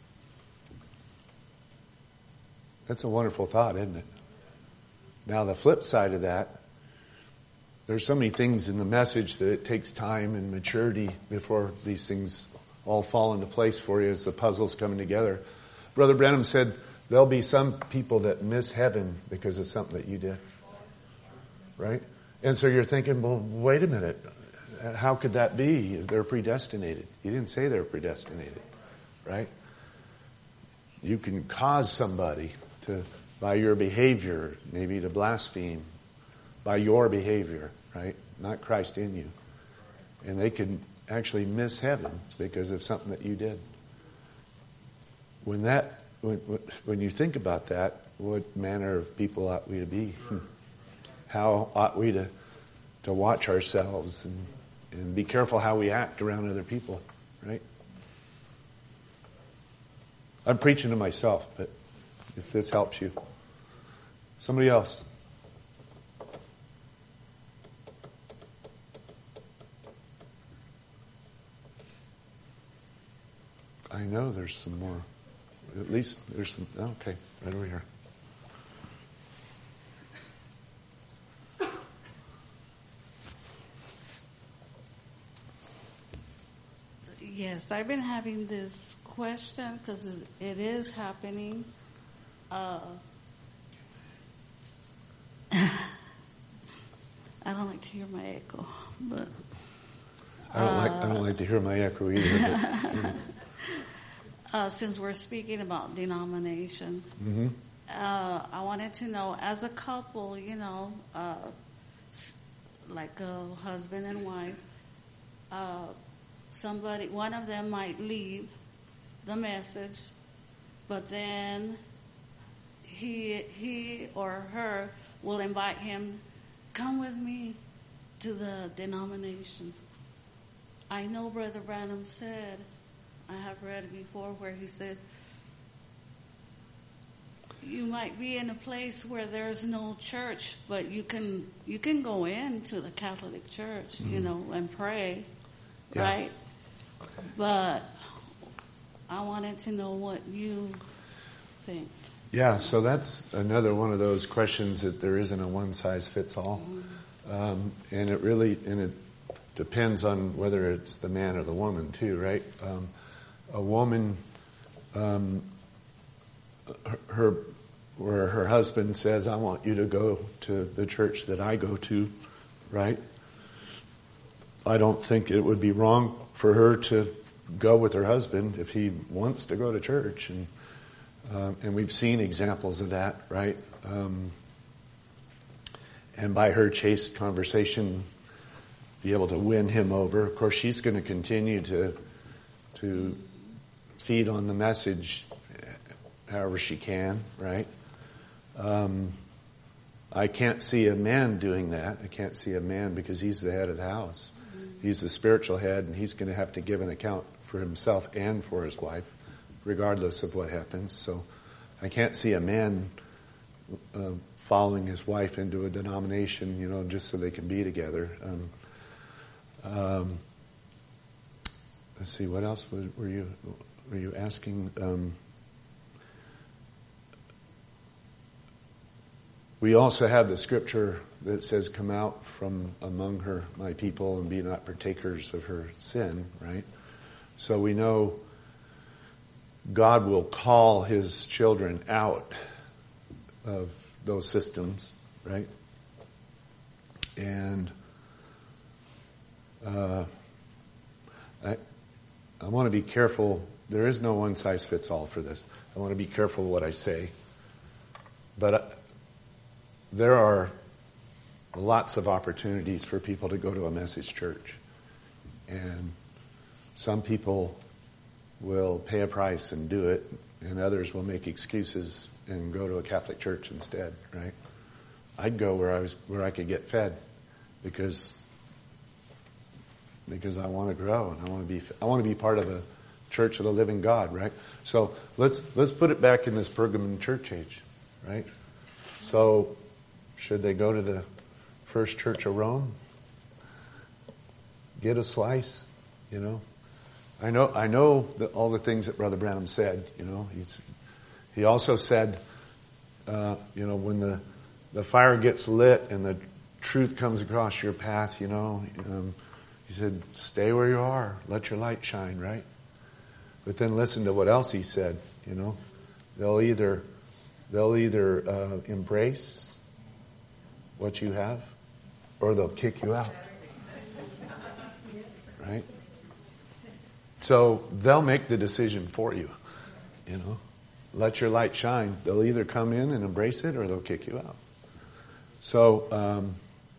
Speaker 1: That's a wonderful thought, isn't it? Now, the flip side of that, there's so many things in the message that it takes time and maturity before these things all fall into place for you as the puzzle's coming together. Brother Branham said there'll be some people that miss heaven because of something that you did. Right? And so you're thinking, well, wait a minute. How could that be? They're predestinated. He didn't say they're predestinated. Right? You can cause somebody to, by your behavior, maybe to blaspheme, by your behavior, right? Not Christ in you. And they could actually miss heaven because of something that you did. When that, when, when you think about that, what manner of people ought we to be? How ought we to, to watch ourselves and, and be careful how we act around other people, right? I'm preaching to myself, but if this helps you. Somebody else. I know there's some more. At least there's some. Okay, right over here.
Speaker 6: Yes, I've been having this question because it is happening. Uh, I don't like to hear my echo, but
Speaker 1: I don't uh, like. I don't like to hear my echo either. But,
Speaker 6: uh, since we're speaking about denominations,
Speaker 1: mm-hmm.
Speaker 6: uh, I wanted to know, as a couple, you know, uh, like a husband and wife, uh, somebody, one of them might leave the message, but then he, he or her will invite him, come with me to the denomination. I know Brother Branham said, I have read it before, where he says, you might be in a place where there's no church, but you can you can go into the Catholic Church, mm-hmm. you know, and pray, yeah. right? But I wanted to know what you think.
Speaker 1: Yeah, so that's another one of those questions that there isn't a one size fits all, mm-hmm. um, and it really and it depends on whether it's the man or the woman too, right? Um, a woman, um, her, her where her husband says, I want you to go to the church that I go to, right? I don't think it would be wrong for her to go with her husband if he wants to go to church. And um, and we've seen examples of that, right? Um, and by her chaste conversation, be able to win him over. Of course, she's going to continue to to feed on the message however she can, right? Um, I can't see a man doing that. I can't see a man because he's the head of the house. He's the spiritual head, and he's going to have to give an account for himself and for his wife, regardless of what happens. So I can't see a man uh, following his wife into a denomination, you know, just so they can be together. Um, um, let's see, what else were, were you were you asking? Um, We also have the scripture that says, come out from among her, my people, and be not partakers of her sin, right? So we know God will call his children out of those systems, right? And uh, I, I want to be careful. There is no one size fits all for this. I want to be careful what I say. But I, There are lots of opportunities for people to go to a message church. And some people will pay a price and do it, and others will make excuses and go to a Catholic church instead, right? I'd go where I was, where I could get fed because, because I want to grow and I want to be, I want to be part of a church of the living God, right? So let's, let's put it back in this Pergamon church age, right? So, should they go to the First Church of Rome? Get a slice, you know? I know, I know that all the things that Brother Branham said, you know. He's, he also said, uh, you know, when the, the fire gets lit and the truth comes across your path, you know, um, he said, stay where you are. Let your light shine, right? But then listen to what else he said, you know. They'll either, they'll either uh, embrace what you have, or they'll kick you out. Right? So they'll make the decision for you. You know, let your light shine. They'll either come in and embrace it, or they'll kick you out. So um,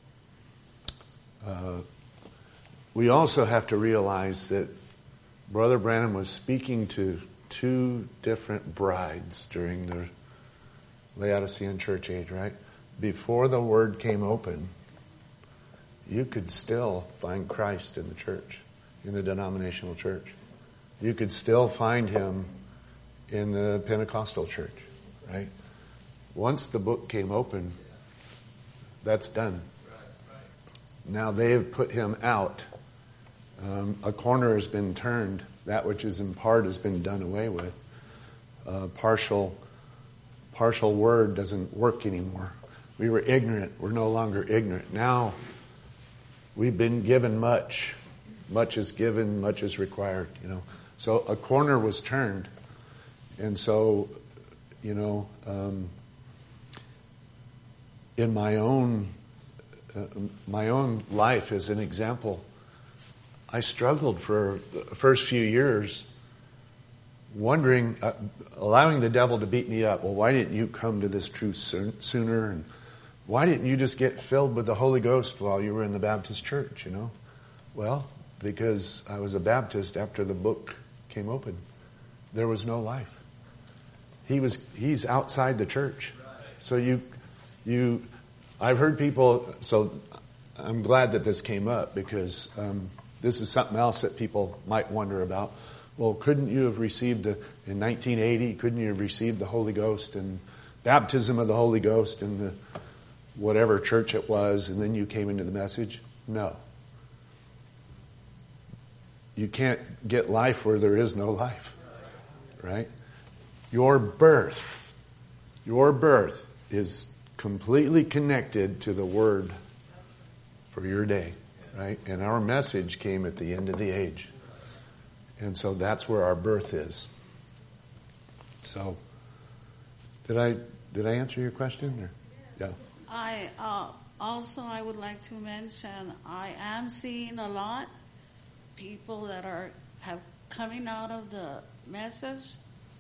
Speaker 1: uh, we also have to realize that Brother Branham was speaking to two different brides during the Laodicean church age, right? Before the word came open, you could still find Christ in the church, in the denominational church. You could still find him in the Pentecostal church, right? Once the book came open, that's done. Now they have put him out. Um, a corner has been turned. That which is in part has been done away with. Uh, partial, partial word doesn't work anymore. We were ignorant. We're no longer ignorant. Now, we've been given much. Much is given, much is required, you know. So a corner was turned. And so, you know, um, in my own, uh, my own life as an example, I struggled for the first few years wondering, uh, allowing the devil to beat me up. Well, why didn't you come to this truth sooner? And why didn't you just get filled with the Holy Ghost while you were in the Baptist church, you know? Well, because I was a Baptist after the book came open. There was no life. He was, he's outside the church. So you, you, I've heard people, so I'm glad that this came up because, um, this is something else that people might wonder about. Well, couldn't you have received the, in nineteen eighty, couldn't you have received the Holy Ghost and baptism of the Holy Ghost in the whatever church it was, and then you came into the message? No. You can't get life where there is no life. Right? Your birth, your birth is completely connected to the Word for your day. Right? And our message came at the end of the age. And so that's where our birth is. So, did I did I answer your question? Or? Yeah.
Speaker 6: I uh, also I would like to mention I am seeing a lot people that are have coming out of the message,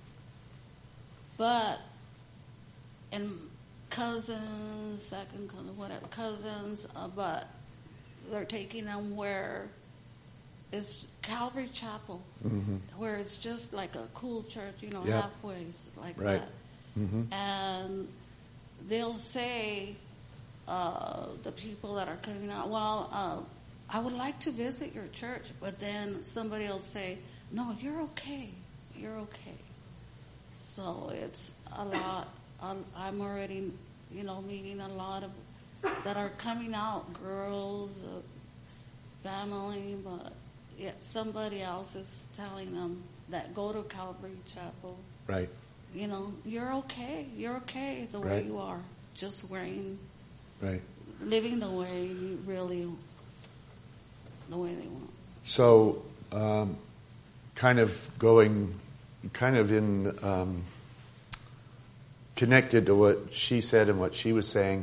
Speaker 6: but and cousins, second cousin, whatever cousins, uh, but they're taking them where it's Calvary Chapel, mm-hmm. where it's just like a cool church, you know, yep. halfway like
Speaker 1: right.
Speaker 6: that.
Speaker 1: Mm-hmm.
Speaker 6: And they'll say, uh, the people that are coming out, well, uh, I would like to visit your church, but then somebody will say, no, you're okay. You're okay. So it's a lot. I'm already, you know, meeting a lot of that are coming out, girls, uh, family, but yet somebody else is telling them that go to Calvary Chapel.
Speaker 1: Right.
Speaker 6: You know, you're okay. You're okay the way
Speaker 1: right.
Speaker 6: you are. Just wearing,
Speaker 1: right.
Speaker 6: living the way you really, the way they want.
Speaker 1: So, um, kind of going, kind of in, um, connected to what she said and what she was saying.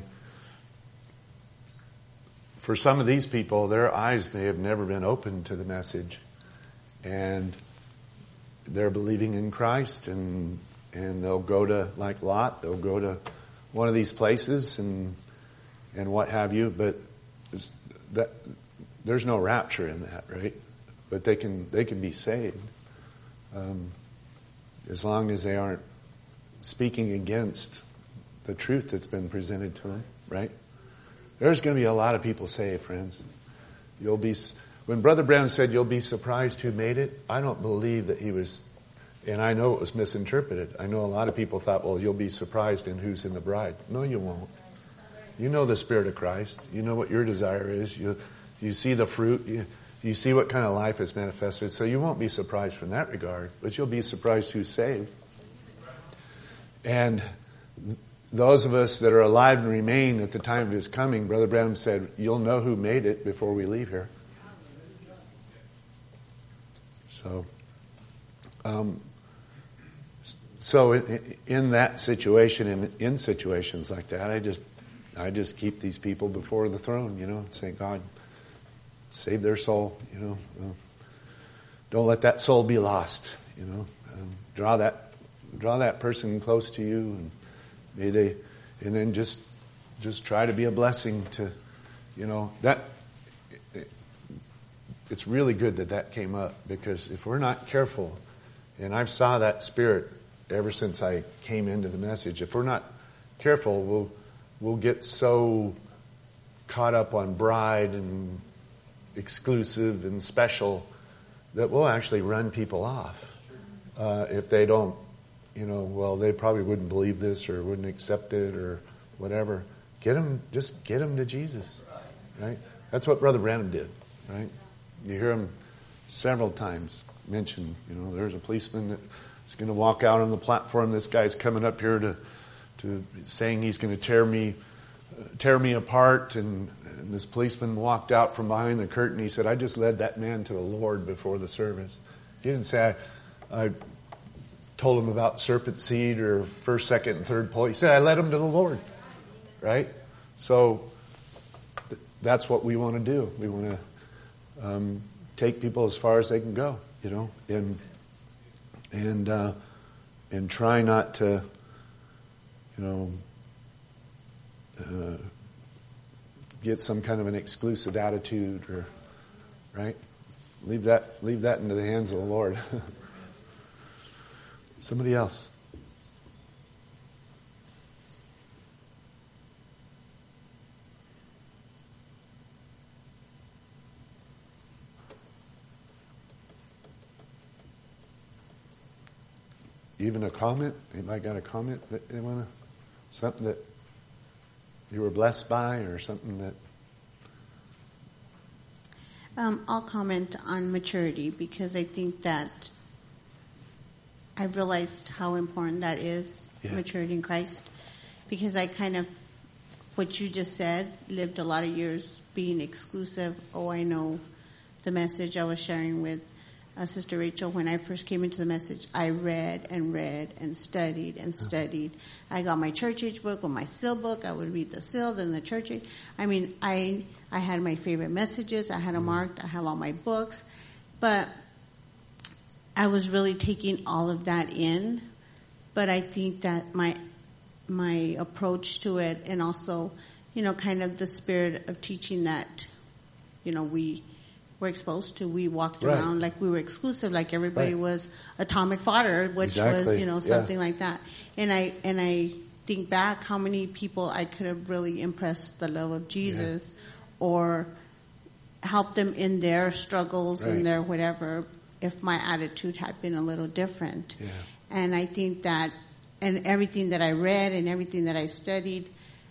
Speaker 1: For some of these people, their eyes may have never been opened to the message, and they're believing in Christ, and and they'll go to, like Lot, they'll go to one of these places and and what have you. But that there's no rapture in that, right? But they can they can be saved um, as long as they aren't speaking against the truth that's been presented to them, right? There's going to be a lot of people saved, friends. You'll be, when Brother Branham said you'll be surprised who made it, I don't believe that he was, and I know it was misinterpreted. I know a lot of people thought, well, you'll be surprised in who's in the bride. No, you won't. You know the Spirit of Christ. You know what your desire is. You, you see the fruit. You, you see what kind of life is manifested. So you won't be surprised from that regard, but you'll be surprised who's saved. And those of us that are alive and remain at the time of His coming, Brother Branham said, you'll know who made it before we leave here. So, um, so in, in that situation, in, in situations like that, I just, I just keep these people before the throne, you know, and say, God, save their soul, you know. Uh, don't let that soul be lost, you know. Um, draw that, draw that person close to you, and may they, and then just, just try to be a blessing to, you know, that, it, it's really good that that came up, because if we're not careful, and I've saw that spirit ever since I came into the message, if we're not careful, we'll, we'll get so caught up on bride and exclusive and special that we'll actually run people off, uh, if they don't, you know, well, they probably wouldn't believe this or wouldn't accept it or whatever. Get them, just get them to Jesus, right? That's what Brother Branham did, right? You hear him several times mention, you know, there's a policeman that's going to walk out on the platform. This guy's coming up here to, to saying he's going to tear me, uh, tear me apart. And, and this policeman walked out from behind the curtain. He said, I just led that man to the Lord before the service. He didn't say, I, I told him about serpent seed or first, second, and third pole. He said, I led him to the Lord. Right? So th- that's what we want to do. We want to um, take people as far as they can go, you know. And and uh, and try not to, you know, uh, get some kind of an exclusive attitude, or right. Leave that leave that into the hands of the Lord. Somebody else. Even a comment? Anybody got a comment that they want to, something that you were blessed by, or something that?
Speaker 7: Um, I'll comment on maturity, because I think that I've realized how important that is, yeah. maturity in Christ, because I kind of, what you just said, lived a lot of years being exclusive. Oh, I know the message I was sharing with Uh, Sister Rachel, when I first came into the message, I read and read and studied and studied. I got my church age book or my seal book. I would read the seal, then the church age. I mean, I I had my favorite messages. I had them marked. I have all my books. But I was really taking all of that in. But I think that my my approach to it, and also, you know, kind of the spirit of teaching that, you know, we were exposed to. We walked
Speaker 1: right.
Speaker 7: around like we were exclusive, like everybody
Speaker 1: right.
Speaker 7: was atomic fodder, which
Speaker 1: exactly.
Speaker 7: was, you know, something
Speaker 1: yeah.
Speaker 7: like that. And I and I think back how many people I could have really impressed the love of Jesus, yeah. or helped them in their struggles
Speaker 1: right.
Speaker 7: and their whatever, if my attitude had been a little different.
Speaker 1: Yeah.
Speaker 7: And I think that, and everything that I read and everything that I studied,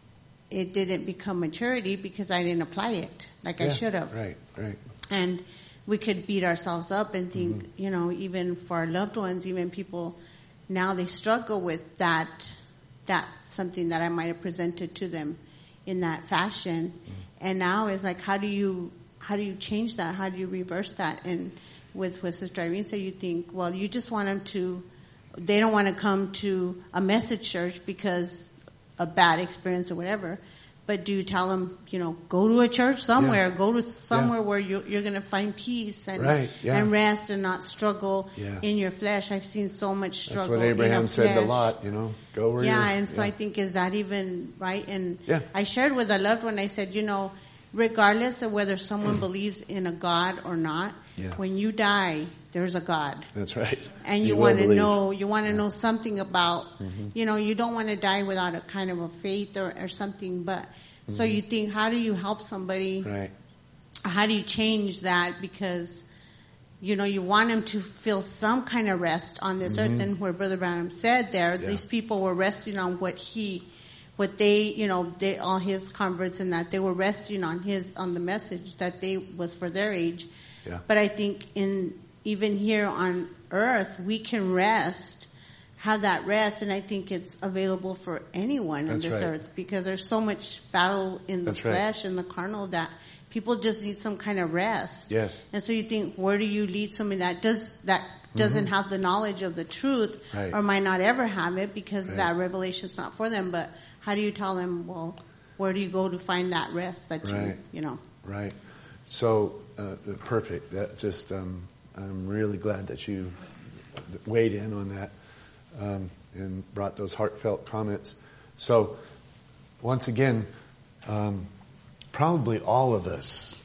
Speaker 7: it didn't become maturity because I didn't apply it like
Speaker 1: yeah.
Speaker 7: I should have.
Speaker 1: Right, right.
Speaker 7: And we could beat ourselves up and think, mm-hmm. you know, even for our loved ones, even people now, they struggle with that, that something that I might have presented to them in that fashion. Mm-hmm. And now it's like, how do you, how do you change that? How do you reverse that? And with what Sister Irene said, you think, well, you just want them to, they don't want to come to a message church because a bad experience or whatever. But do you tell them, you know, go to a church somewhere, yeah. go to somewhere yeah. where you're, you're going to find peace and
Speaker 1: right, yeah.
Speaker 7: and rest and not struggle
Speaker 1: yeah.
Speaker 7: in your flesh. I've seen so much struggle.
Speaker 1: That's what Abraham
Speaker 7: in
Speaker 1: said
Speaker 7: flesh.
Speaker 1: a lot, you know, go where
Speaker 7: yeah,
Speaker 1: you're.
Speaker 7: and so
Speaker 1: yeah.
Speaker 7: I think, is that even right? And
Speaker 1: yeah.
Speaker 7: I shared with a loved one, I said, you know, regardless of whether someone believes in a God or not,
Speaker 1: yeah.
Speaker 7: when you die, there's a God.
Speaker 1: That's right.
Speaker 7: And you,
Speaker 1: you
Speaker 7: want to
Speaker 1: believe.
Speaker 7: know, you want to yeah. know something about,
Speaker 1: mm-hmm.
Speaker 7: you know, you don't want to die without a kind of a faith or, or something, but mm-hmm. so you think, how do you help somebody?
Speaker 1: Right.
Speaker 7: How do you change that? Because, you know, you want them to feel some kind of rest on this
Speaker 1: mm-hmm.
Speaker 7: earth. And where Brother Branham said there,
Speaker 1: yeah.
Speaker 7: these people were resting on what he, what they, you know, they, all his converts and that, they were resting on his, on the message that they was for their age.
Speaker 1: Yeah.
Speaker 7: But I think in, even here on earth, we can rest, have that rest, and I think it's available for anyone on
Speaker 1: That's
Speaker 7: this
Speaker 1: right.
Speaker 7: earth, because there's so much battle in the
Speaker 1: That's right.
Speaker 7: flesh and the carnal that people just need some kind of rest.
Speaker 1: Yes.
Speaker 7: And so you think, where do you lead somebody that does that doesn't
Speaker 1: mm-hmm.
Speaker 7: have the knowledge of the truth,
Speaker 1: right.
Speaker 7: or might not ever have it because
Speaker 1: right.
Speaker 7: that revelation's not for them? But how do you tell them, well, where do you go to find that rest that
Speaker 1: right.
Speaker 7: you, you know?
Speaker 1: Right. So, uh, perfect. That just, um, I'm really glad that you weighed in on that, um, and brought those heartfelt comments. So, once again, um, probably all of us,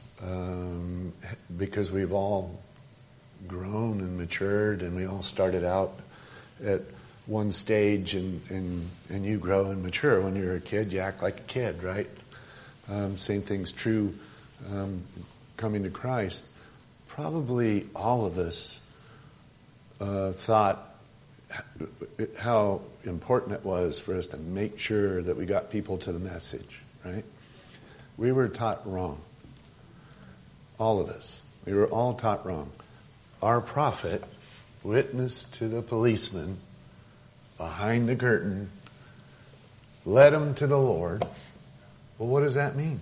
Speaker 1: um, because we've all grown and matured, and we all started out at one stage, and, and, and you grow and mature. When you're a kid, you act like a kid, right? Um, same thing's true um, coming to Christ. Probably all of us uh, thought how important it was for us to make sure that we got people to the message, right? We were taught wrong. All of us. We were all taught wrong. Our prophet witnessed to the policeman behind the curtain, led him to the Lord. Well, what does that mean?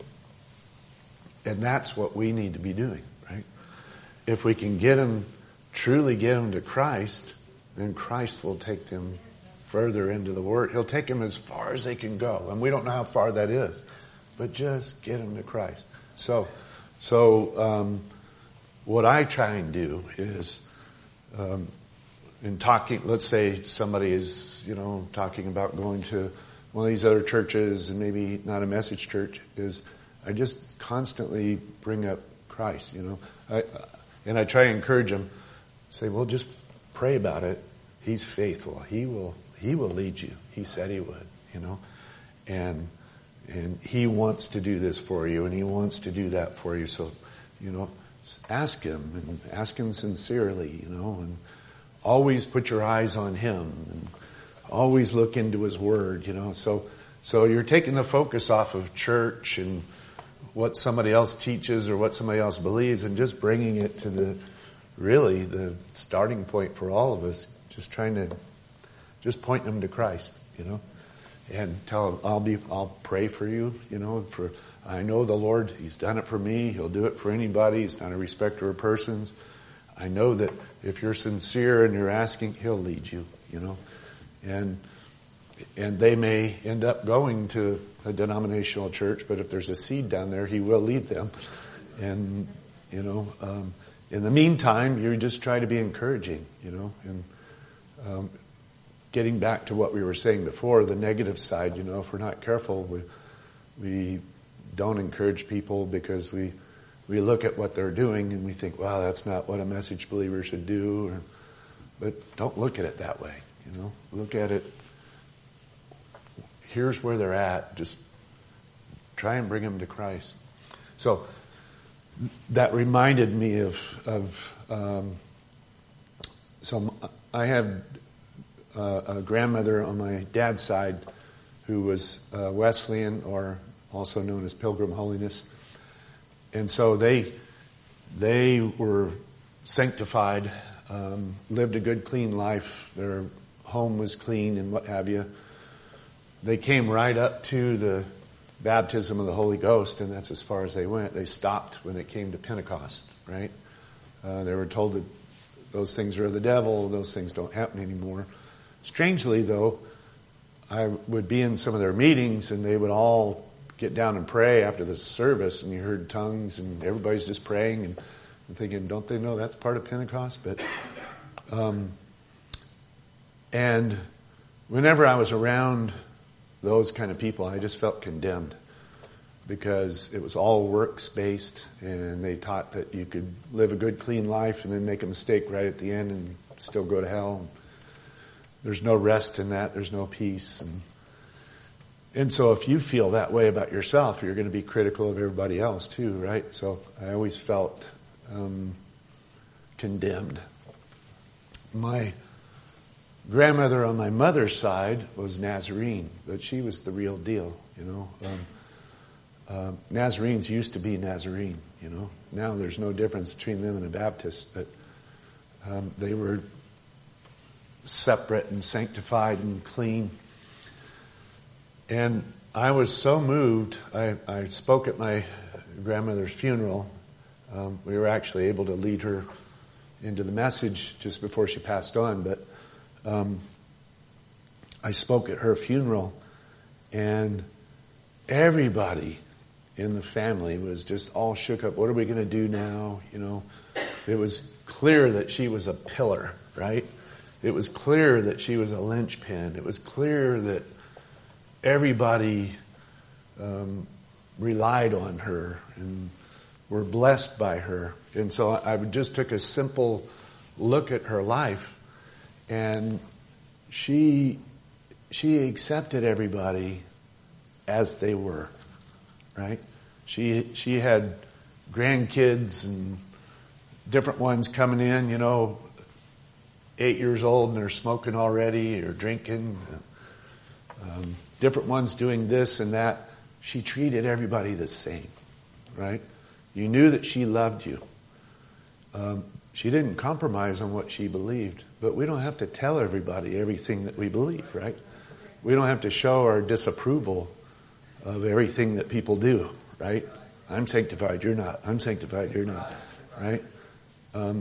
Speaker 1: And that's what we need to be doing, right? If we can get them, truly get them to Christ, then Christ will take them further into the Word. He'll take them as far as they can go. And we don't know how far that is. But just get them to Christ. So, so um, what I try and do is um, in talking, let's say somebody is, you know, talking about going to one of these other churches and maybe not a message church, is I just constantly bring up Christ, you know. I, and I try to encourage them, say, well, just pray about it. He's faithful. He will, he will lead you. He said he would, you know. And, and he wants to do this for you and he wants to do that for you. So, you know, ask him and ask him sincerely, you know, and always put your eyes on him and always look into his word, you know. So, so you're taking the focus off of church and what somebody else teaches or what somebody else believes and just bringing it to the, really the starting point for all of us, just trying to, just point them to Christ, you know, and tell them, I'll be, I'll pray for you, you know, for, I know the Lord, he's done it for me. He'll do it for anybody. He's not a respecter of persons. I know that if you're sincere and you're asking, he'll lead you, you know, and, and they may end up going to a denominational church, but if there's a seed down there, he will lead them. And, you know, um, in the meantime, you just try to be encouraging, you know, and, um, getting back to what we were saying before, the negative side, you know, if we're not careful, we, we don't encourage people because we, we look at what they're doing and we think, wow, that's not what a message believer should do. Or, but don't look at it that way, you know, look at it. Here's where they're at. Just try and bring them to Christ. So that reminded me of, of, um, so I have uh, a grandmother on my dad's side who was uh, Wesleyan, or also known as Pilgrim Holiness. And so they, they were sanctified, um, lived a good, clean life. Their home was clean and what have you. They came right up to the baptism of the Holy Ghost, and that's as far as they went. They stopped when it came to Pentecost, right? Uh, they were told that those things are of the devil, those things don't happen anymore. Strangely, though, I would be in some of their meetings, and they would all get down and pray after the service, and you heard tongues, and everybody's just praying, and I'm thinking, don't they know that's part of Pentecost? But, um, and whenever I was around those kind of people, I just felt condemned because it was all works-based, and they taught that you could live a good, clean life and then make a mistake right at the end and still go to hell. There's no rest in that. There's no peace. And, and so if you feel that way about yourself, you're going to be critical of everybody else too, right? So I always felt um, condemned. My grandmother on my mother's side was Nazarene, but she was the real deal, you know. Um, uh, Nazarenes used to be Nazarene, you know. Now there's no difference between them and a Baptist, but um, they were separate and sanctified and clean. And I was so moved. I, I spoke at my grandmother's funeral. Um, we were actually able to lead her into the message just before she passed on, but Um, I spoke at her funeral, and everybody in the family was just all shook up. What are we going to do now? You know, it was clear that she was a pillar, right? It was clear that she was a linchpin. It was clear that everybody um, relied on her and were blessed by her. And so I, I just took a simple look at her life. And she, she accepted everybody as they were, right? She, she had grandkids and different ones coming in, you know, eight years old and they're smoking already or drinking. Um, different ones doing this and that. She treated everybody the same, right? You knew that she loved you. Um, She didn't compromise on what she believed, but we don't have to tell everybody everything that we believe, right? We don't have to show our disapproval of everything that people do, right? I'm sanctified, you're not. I'm sanctified, you're not, right? Um,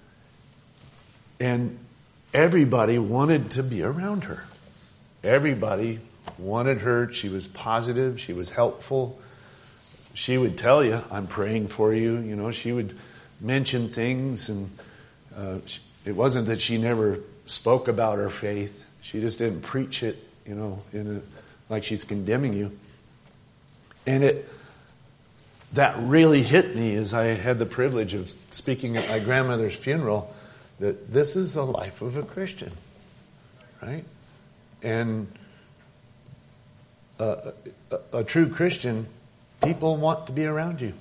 Speaker 1: and everybody wanted to be around her. Everybody wanted her. She was positive. She was helpful. She would tell you, I'm praying for you. You know, she would mention things, and uh, it wasn't that she never spoke about her faith. She just didn't preach it, you know, in a, like she's condemning you. And it, that really hit me as I had the privilege of speaking at my grandmother's funeral, that this is the life of a Christian, right? And a, a, a true Christian, people want to be around you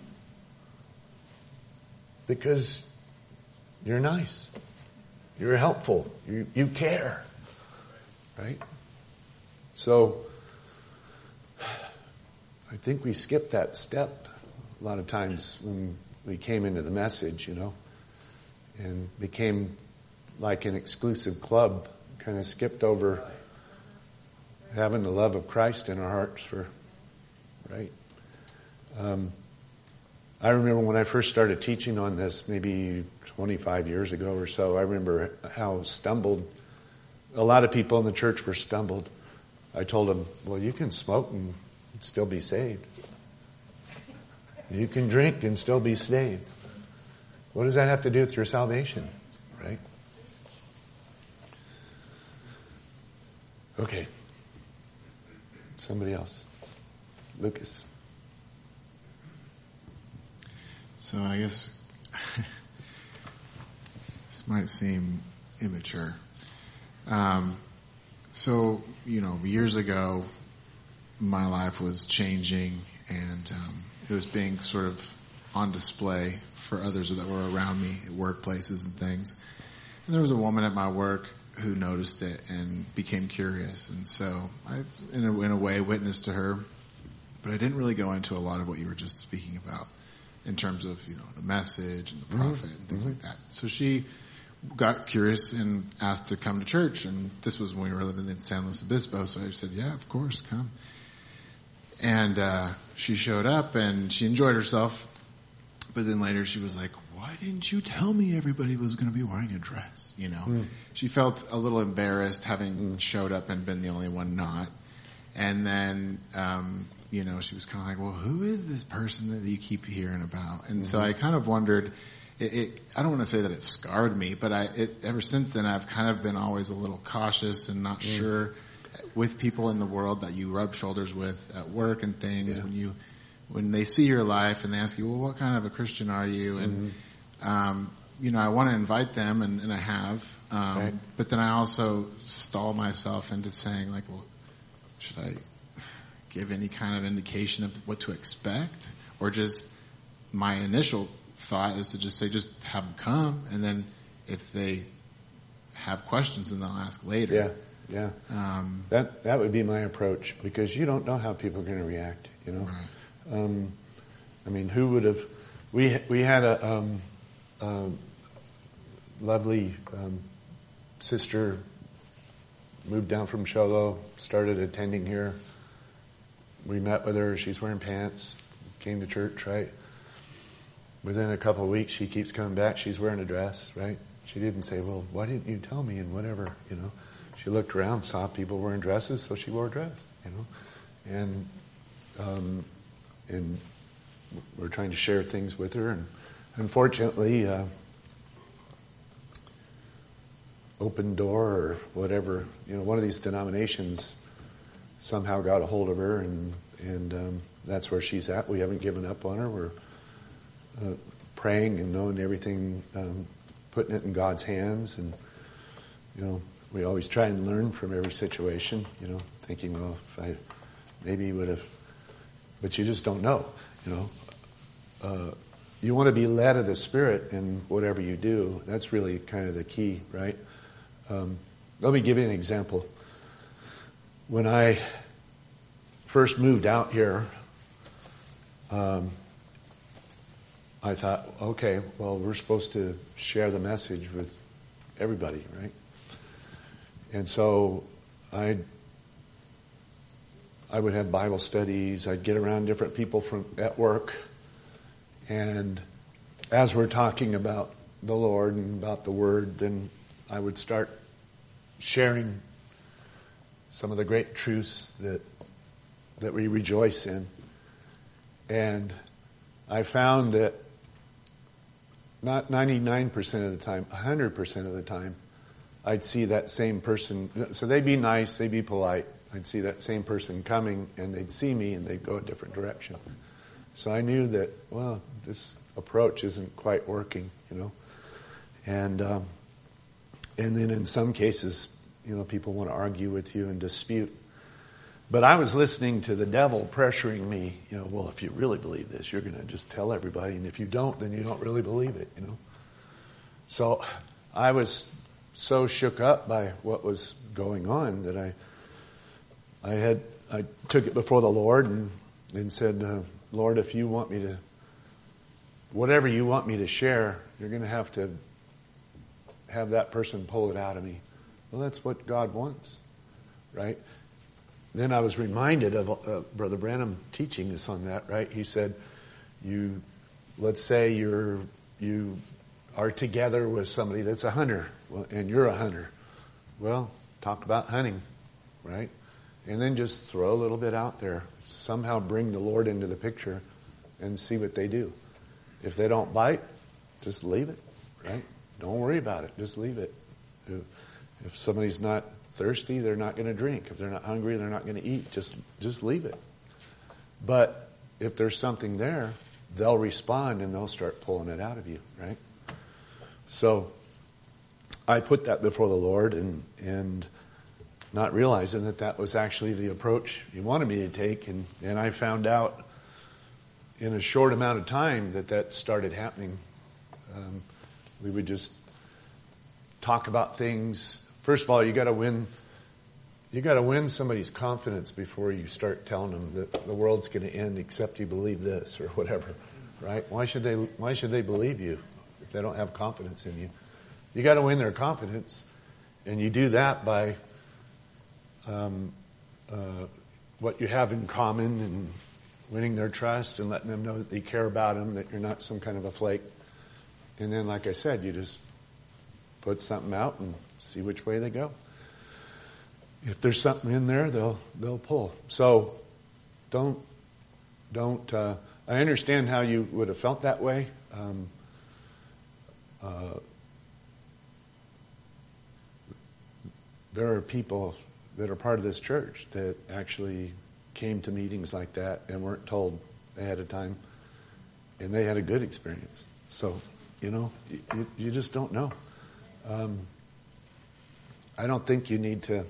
Speaker 1: because you're nice, you're helpful, you, you care, right? So I think we skip that step a lot of times when we came into the message, you know, and became like an exclusive club, kind of skipped over having the love of Christ in our hearts for, right? Um, I remember when I first started teaching on this, maybe twenty-five years ago or so, I remember how stumbled, a lot of people in the church were stumbled. I told them, well, you can smoke and still be saved. You can drink and still be saved. What does that have to do with your salvation, right? Okay. Somebody else. Lucas.
Speaker 8: So I guess this might seem immature. Um, so, you know, years ago, my life was changing and um, it was being sort of on display for others that were around me at workplaces and things. And there was a woman at my work who noticed it and became curious. And so I, in a, in a way, witnessed to her, but I didn't really go into a lot of what you were just speaking about in terms of, you know, the message and the prophet mm-hmm. and things mm-hmm. like that. So she got curious and asked to come to church. And this was when we were living in San Luis Obispo. So I said, yeah, of course, come. And uh, she showed up and she enjoyed herself. But then later she was like, why didn't you tell me everybody was going to be wearing a dress? You know, mm. she felt a little embarrassed having mm. showed up and been the only one not. And then, um, you know, she was kind of like, well, who is this person that you keep hearing about? And mm-hmm. so I kind of wondered, it, it, I don't want to say that it scarred me, but I, it, ever since then I've kind of been always a little cautious and not mm. sure with people in the world that you rub shoulders with at work and things yeah. when you, when they see your life and they ask you, well, what kind of a Christian are you? And, mm-hmm. um, you know, I want to invite them and, and I have, um, right. but then I also stall myself into saying like, well, should I give any kind of indication of what to expect? Or just my initial thought is to just say, just have them come. And then if they have questions, then they'll ask later.
Speaker 1: Yeah. Yeah. Um, that, that would be my approach because you don't know how people are going to react, you know? Right. Um, I mean, who would have, we, we had a, um, a lovely, um, sister moved down from Show Low, started attending here. We met with her. She's wearing pants, came to church, right? Within a couple of weeks, she keeps coming back. She's wearing a dress, right? She didn't say, well, why didn't you tell me and whatever, you know? She looked around, saw people wearing dresses, so she wore a dress, you know? And, um, and we're trying to share things with her. And unfortunately, uh, Open Door or whatever, you know, one of these denominations somehow got a hold of her, and and um, that's where she's at. We haven't given up on her. We're uh, praying and knowing everything, um, putting it in God's hands, and you know, we always try and learn from every situation. You know, thinking, well, if I maybe would have, but you just don't know. You know, uh, you want to be led of the Spirit in whatever you do. That's really kind of the key, right? Um, let me give you an example. When I first moved out here, um, I thought, okay, well, we're supposed to share the message with everybody, right? And so I I would have Bible studies. I'd get around different people from at work, and as we're talking about the Lord and about the Word, then I would start sharing some of the great truths that that we rejoice in. And I found that not ninety-nine percent of the time, one hundred percent of the time, I'd see that same person. So they'd be nice, they'd be polite. I'd see that same person coming, and they'd see me, and they'd go a different direction. So I knew that, well, this approach isn't quite working, you know. And um, and then in some cases, you know, people want to argue with you and dispute. But I was listening to the devil pressuring me, you know, well, if you really believe this, you're going to just tell everybody. And if you don't, then you don't really believe it, you know. So I was so shook up by what was going on that I I had I took it before the Lord and, and said, uh, Lord, if you want me to, whatever you want me to share, you're going to have to have that person pull it out of me. Well, that's what God wants, right? Then I was reminded of uh, Brother Branham teaching us on that, right? He said, you, let's say you're, you are together with somebody that's a hunter, well, and you're a hunter. Well, talk about hunting, right? And then just throw a little bit out there. Somehow bring the Lord into the picture and see what they do. If they don't bite, just leave it, right? Don't worry about it. Just leave it. If somebody's not thirsty, they're not going to drink. If they're not hungry, they're not going to eat. Just, just leave it. But if there's something there, they'll respond and they'll start pulling it out of you, right? So I put that before the Lord and, and not realizing that that was actually the approach He wanted me to take. And, and I found out in a short amount of time that that started happening. Um, we would just talk about things. First of all, you got to win. You got to win somebody's confidence before you start telling them that the world's going to end except you believe this or whatever, right? Why should they? Why should they believe you if they don't have confidence in you? You got to win their confidence, and you do that by um, uh, what you have in common and winning their trust and letting them know that you care about them, that you're not some kind of a flake. And then, like I said, you just put something out and see which way they go. If there's something in there, they'll they'll pull. So don't don't. Uh, I understand how you would have felt that way. Um, uh, there are people that are part of this church that actually came to meetings like that and weren't told ahead of time, and they had a good experience. So, you know, you, you just don't know. Um, I don't think you need to.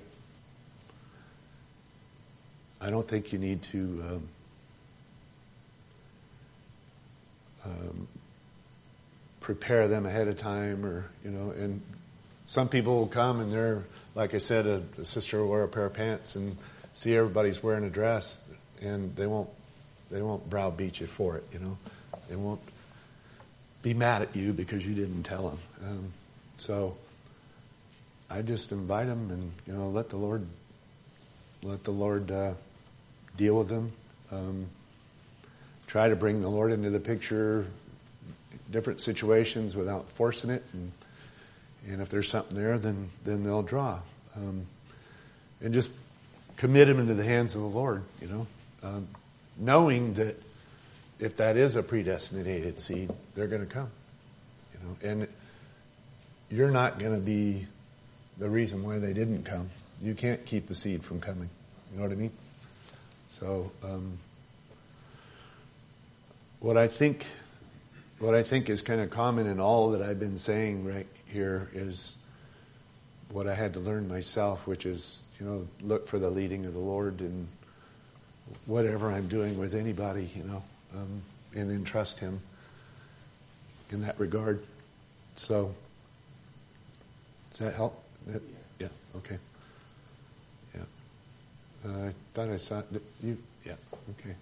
Speaker 1: I don't think you need to um, um, prepare them ahead of time, or you know. And some people will come and they're, like I said, a, a sister will wear a pair of pants and see everybody's wearing a dress, and they won't they won't browbeat you for it. You know, they won't be mad at you because you didn't tell them. Um, so I just invite them, and you know, let the Lord let the Lord uh, deal with them. Um, try to bring the Lord into the picture, different situations without forcing it, and and if there's something there, then then they'll draw, um, and just commit them into the hands of the Lord. You know, um, knowing that if that is a predestinated seed, they're going to come. You know, and you're not going to be the reason why they didn't come. You can't keep the seed from coming. You know what I mean? So, um, what I think, what I think is kind of common in all that I've been saying right here is what I had to learn myself, which is, you know, look for the leading of the Lord in whatever I'm doing with anybody, you know, um, and then trust Him in that regard. So, does that help? That, yeah. Okay. Yeah. Uh, I thought I saw you. Yeah. Okay.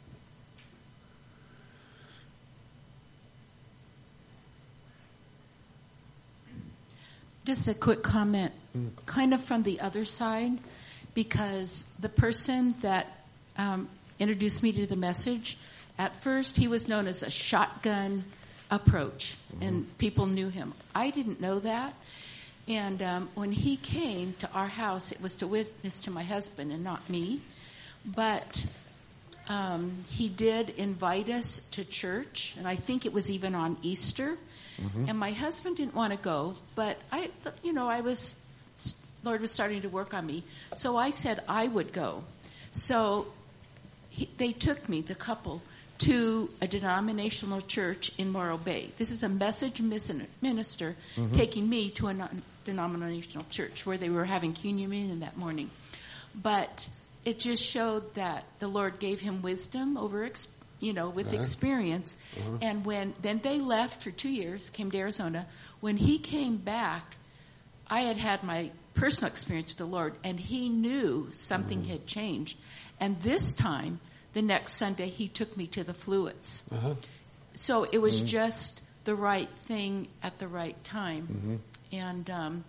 Speaker 5: Just a quick comment, mm. kind of from the other side, because the person that um, introduced me to the message, at first he was known as a shotgun approach, mm-hmm. and people knew him. I didn't know that. And um, when he came to our house, it was to witness to my husband and not me. But um, he did invite us to church, and I think it was even on Easter. Mm-hmm. And my husband didn't want to go, but I, you know, I was Lord was starting to work on me. So I said I would go. So he, they took me, the couple, to a denominational church in Morro Bay. This is a message minister mm-hmm. taking me to a non- denominational church where they were having communion that morning. But it just showed that the Lord gave him wisdom over, ex- you know, with uh-huh. experience. Uh-huh. And when then they left for two years, came to Arizona. When he came back, I had had my personal experience with the Lord, and he knew something uh-huh. had changed. And this time, the next Sunday, he took me to the Fluids. Uh-huh. So it was mm-hmm. just the right thing at the right time. Mm-hmm. And um,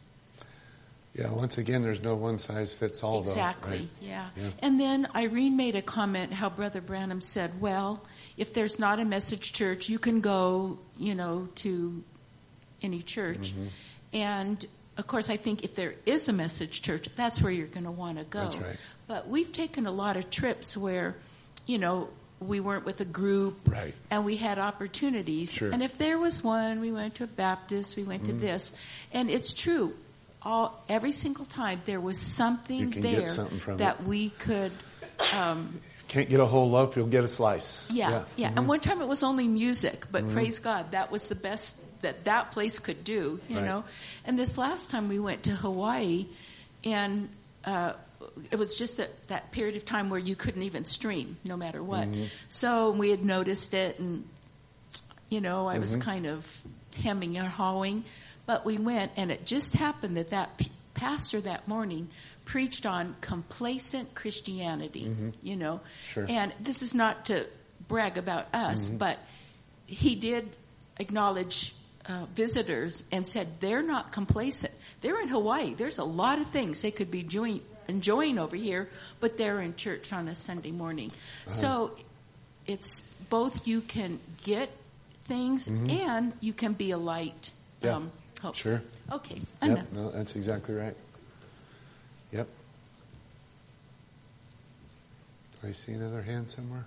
Speaker 1: yeah, once again, there's no one size fits all.
Speaker 5: Exactly.
Speaker 1: Though, right?
Speaker 5: Yeah.
Speaker 1: yeah.
Speaker 5: And then Irene made a comment how Brother Branham said, "Well, if there's not a message church, you can go, you know, to any church." Mm-hmm. And of course, I think if there is a message church, that's where you're going to want to go.
Speaker 1: That's right.
Speaker 5: But we've taken a lot of trips where, you know, we weren't with a group,
Speaker 1: right.
Speaker 5: and we had opportunities.
Speaker 1: Sure.
Speaker 5: And if there was one, we went to a Baptist, we went mm. to this. And it's true. All every single time there was something there
Speaker 1: something
Speaker 5: that
Speaker 1: it.
Speaker 5: we could. Um,
Speaker 1: Can't get a whole loaf, you'll get a slice.
Speaker 5: Yeah, yeah. yeah.
Speaker 1: Mm-hmm.
Speaker 5: And one time it was only music, but
Speaker 1: mm-hmm.
Speaker 5: praise God, that was the best that that place could do, you
Speaker 1: right.
Speaker 5: know. And this last time we went to Hawaii, and uh, it was just a, that period of time where you couldn't even stream, no matter what. Mm-hmm. So we had noticed it, and, you know, I mm-hmm. was kind of hemming and hawing. But we went, and it just happened that that p- pastor that morning preached on complacent Christianity, mm-hmm. you know.
Speaker 1: Sure.
Speaker 5: And this is not to brag about us, mm-hmm. but he did acknowledge uh, visitors and said they're not complacent. They're in Hawaii. There's a lot of things they could be enjoying, enjoying over here, but they're in church on a Sunday morning. Uh-huh. So it's both you can get things mm-hmm. and you can be a light.
Speaker 1: Yeah.
Speaker 5: Um, hope.
Speaker 1: Sure.
Speaker 5: Okay.
Speaker 1: Yep. No, that's exactly right. Yep. Do I see another hand somewhere?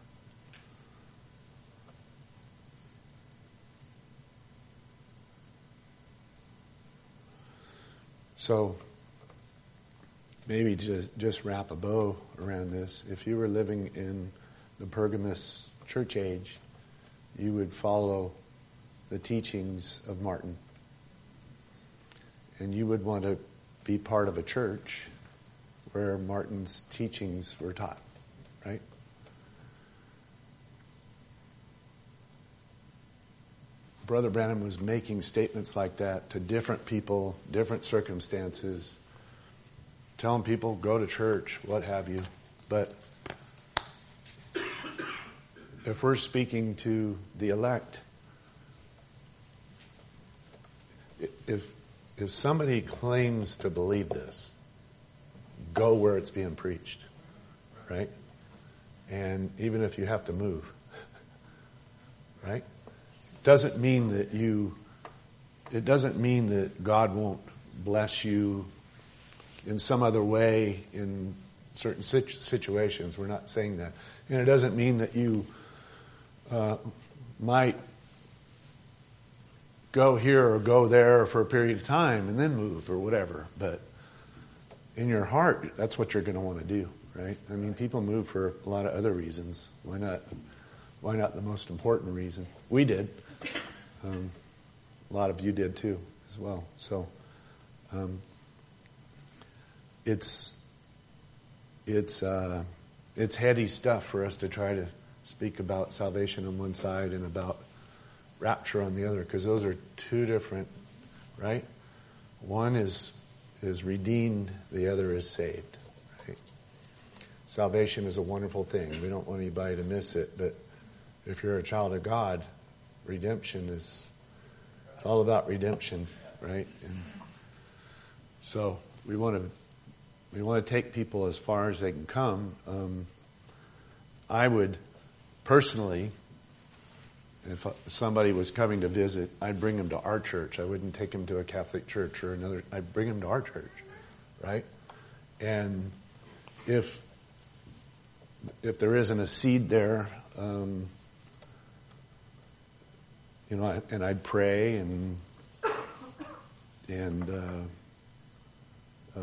Speaker 1: So maybe just just wrap a bow around this. If you were living in the Pergamus church age, you would follow the teachings of Martin. And you would want to be part of a church where Martin's teachings were taught, right? Brother Branham was making statements like that to different people, different circumstances, telling people, go to church, what have you. But if we're speaking to the elect, if if somebody claims to believe this, go where it's being preached, right? And even if you have to move, right? Doesn't mean that you, it doesn't mean that God won't bless you in some other way in certain situ- situations. We're not saying that. And it doesn't mean that you uh, might go here or go there for a period of time and then move or whatever. But in your heart, that's what you're going to want to do, right? I mean, people move for a lot of other reasons. Why not? Why not the most important reason? We did. Um, a lot of you did too, as well. So um, it's it's uh, it's heady stuff for us to try to speak about salvation on one side and about rapture on the other, because those are two different, right? One is is redeemed, the other is saved. Right? Salvation is a wonderful thing. We don't want anybody to miss it, but if you're a child of God, redemption is, it's all about redemption, right? And so we want to we want to take people as far as they can come. Um, I would personally, if somebody was coming to visit, I'd bring them to our church. I wouldn't take them to a Catholic church or another. I'd bring them to our church, right? And if if there isn't a seed there, um, you know, and I'd pray and and uh,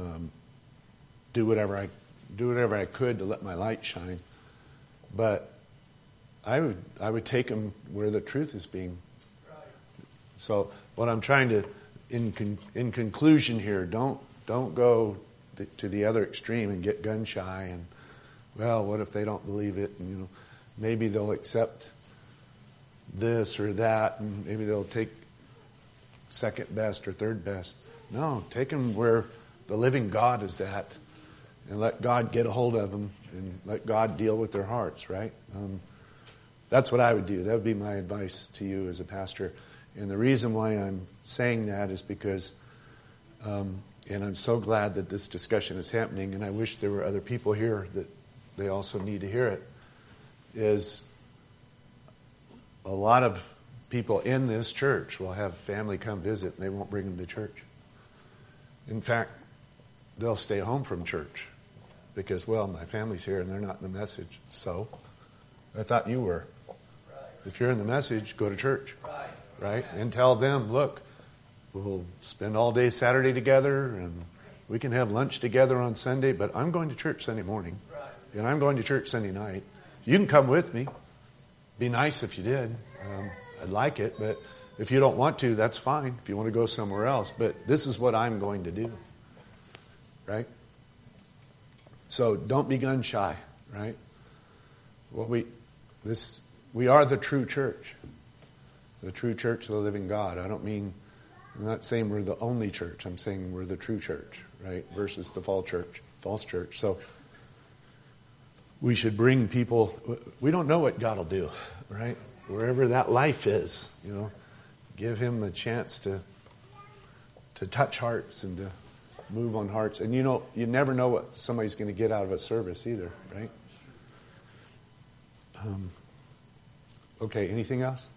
Speaker 1: do whatever I do whatever I could to let my light shine. But I would I would take them where the truth is being. So what I'm trying to, in con, in conclusion here, don't don't go th- to the other extreme and get gun shy and, well, what if they don't believe it? And, you know, maybe they'll accept this or that, and maybe they'll take second best or third best. No, take them where the living God is at, and let God get a hold of them, and let God deal with their hearts, right? Um, that's what I would do. That would be my advice to you as a pastor. And the reason why I'm saying that is because, um, and I'm so glad that this discussion is happening, and I wish there were other people here that they also need to hear it, is a lot of people in this church will have family come visit and they won't bring them to church. In fact, they'll stay home from church because, well, my family's here and they're not in the message. So, I thought you were. If you're in the message, go to church. Right? And tell them, look, we'll spend all day Saturday together and we can have lunch together on Sunday, but I'm going to church Sunday morning. And I'm going to church Sunday night. You can come with me. Be nice if you did. Um, I'd like it, but if you don't want to, that's fine. If you want to go somewhere else. But this is what I'm going to do. Right? So don't be gun shy. Right? Well, we, this, we are the true church. The true church of the living God. I don't mean, I'm not saying we're the only church. I'm saying we're the true church, right? Versus the false church, false church. So we should bring people, we don't know what God will do, right? Wherever that life is, you know, give him a chance to, to touch hearts and to move on hearts. And you know, you never know what somebody's going to get out of a service either, right? Um, okay, anything else?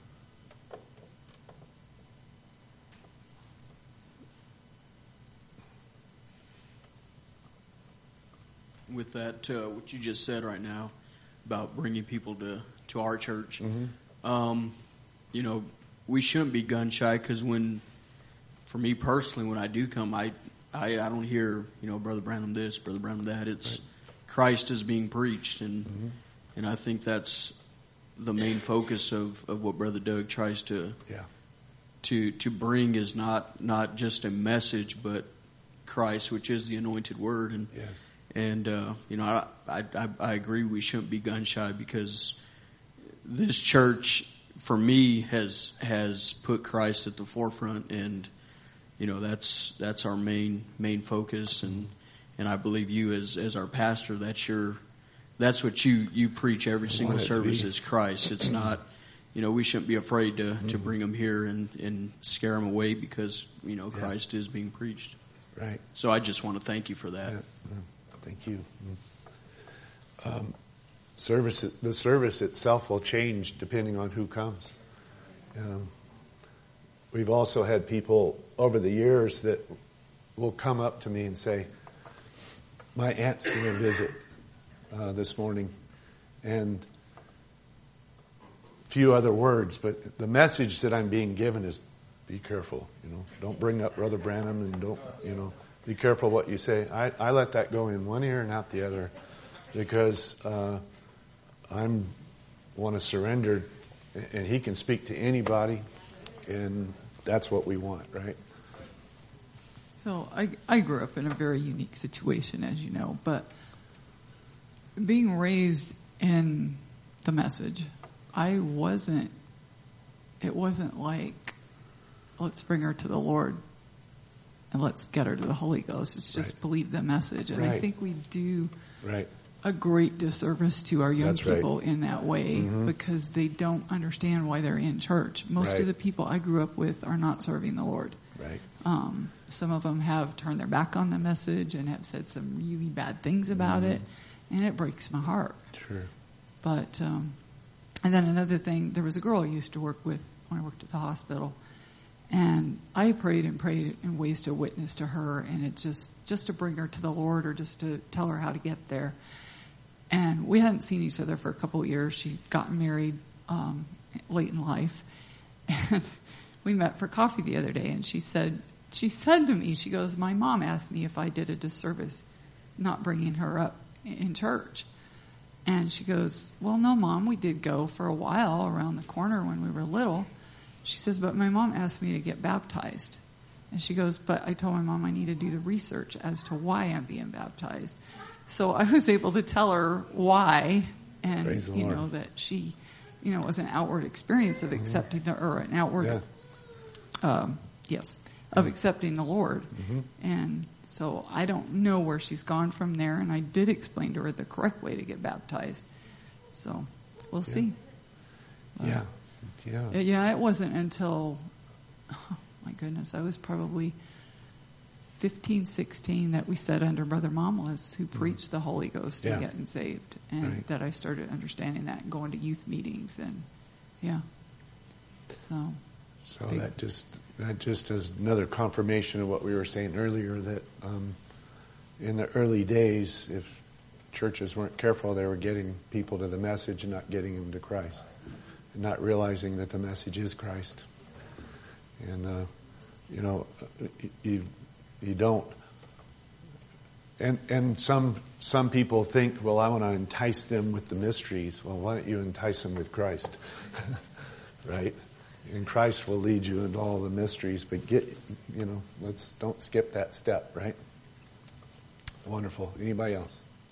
Speaker 9: With that, uh, what you just said right now about bringing people to, to our church,
Speaker 1: Mm-hmm.
Speaker 9: um, you know, we shouldn't be gun shy because when, for me personally, when I do come, I, I, I don't hear, you know, Brother Branham this, Brother Branham that. It's
Speaker 1: right.
Speaker 9: Christ is being preached, and
Speaker 1: Mm-hmm.
Speaker 9: and I think that's the main focus of, of what Brother Doug tries to
Speaker 1: Yeah.
Speaker 9: to to bring is not not just a message, but Christ, which is the anointed word. And
Speaker 1: Yes.
Speaker 9: and uh, you know, I, I I agree we shouldn't be gun shy because this church, for me, has has put Christ at the forefront, and you know that's that's our main main focus, and and I believe you as as our pastor, that's your that's what you you preach every single service is Christ. It's not. You know, we shouldn't be afraid to, mm-hmm. to bring them here and, and scare them away because, you know, Christ yeah. is being preached.
Speaker 1: Right.
Speaker 9: So I just want to thank you for that.
Speaker 1: Yeah. Thank you. Um, service, the service itself will change depending on who comes. Um, we've also had people over the years that will come up to me and say, my aunt's going to visit uh, this morning, and few other words, but the message that I'm being given is be careful, you know, don't bring up Brother Branham, and don't, you know, be careful what you say. I, I let that go in one ear and out the other because uh, I'm want to surrender, and he can speak to anybody, and that's what we want, right?
Speaker 10: So I, I grew up in a very unique situation, as you know, but being raised in the message, I wasn't, it wasn't like, let's bring her to the Lord and let's get her to the Holy Ghost. It's just right. believe the message. And right. I think we do
Speaker 1: right.
Speaker 10: a great disservice to our young
Speaker 1: That's
Speaker 10: people
Speaker 1: right.
Speaker 10: in that way
Speaker 1: mm-hmm.
Speaker 10: because they don't understand why they're in church. Most
Speaker 1: right.
Speaker 10: of the people I grew up with are not serving the Lord.
Speaker 1: Right.
Speaker 10: Um, some of them have turned their back on the message and have said some really bad things about mm-hmm. it, and it breaks my heart.
Speaker 1: Sure.
Speaker 10: But, um, and then another thing, there was a girl I used to work with when I worked at the hospital, and I prayed and prayed in ways to witness to her, and it just, just to bring her to the Lord or just to tell her how to get there. And we hadn't seen each other for a couple of years. She'd gotten married um, late in life, and we met for coffee the other day, and she said, she said to me, she goes, my mom asked me if I did a disservice not bringing her up in church. And she goes, well, no, Mom, we did go for a while around the corner when we were little. She says, but my mom asked me to get baptized. And she goes, but I told my mom I need to do the research as to why I'm being baptized. So I was able to tell her why, and,
Speaker 1: Praise the
Speaker 10: you
Speaker 1: Lord.
Speaker 10: know, that she, you know, it was an outward experience of accepting the, or an outward,
Speaker 1: Yeah.
Speaker 10: um, yes, of accepting the Lord.
Speaker 1: Mm-hmm.
Speaker 10: And so I don't know where she's gone from there, and I did explain to her the correct way to get baptized. So we'll
Speaker 1: Yeah.
Speaker 10: see.
Speaker 1: Yeah. Yeah.
Speaker 10: Uh, yeah, it wasn't until, oh my goodness, I was probably fifteen, sixteen that we sat under Brother Momlis, who preached the Holy Ghost
Speaker 1: Yeah.
Speaker 10: to getting saved, and
Speaker 1: Right.
Speaker 10: that I started understanding that and going to youth meetings, and yeah. So,
Speaker 1: So
Speaker 10: big-
Speaker 1: that just that just is another confirmation of what we were saying earlier, that um, in the early days, if churches weren't careful, they were getting people to the message and not getting them to Christ, and not realizing that the message is Christ. And uh, you know, you you don't. And and some some people think, well, I want to entice them with the mysteries. Well, why don't you entice them with Christ, right? And Christ will lead you into all the mysteries, but get, you know, let's, don't skip that step, right? Wonderful. Anybody else?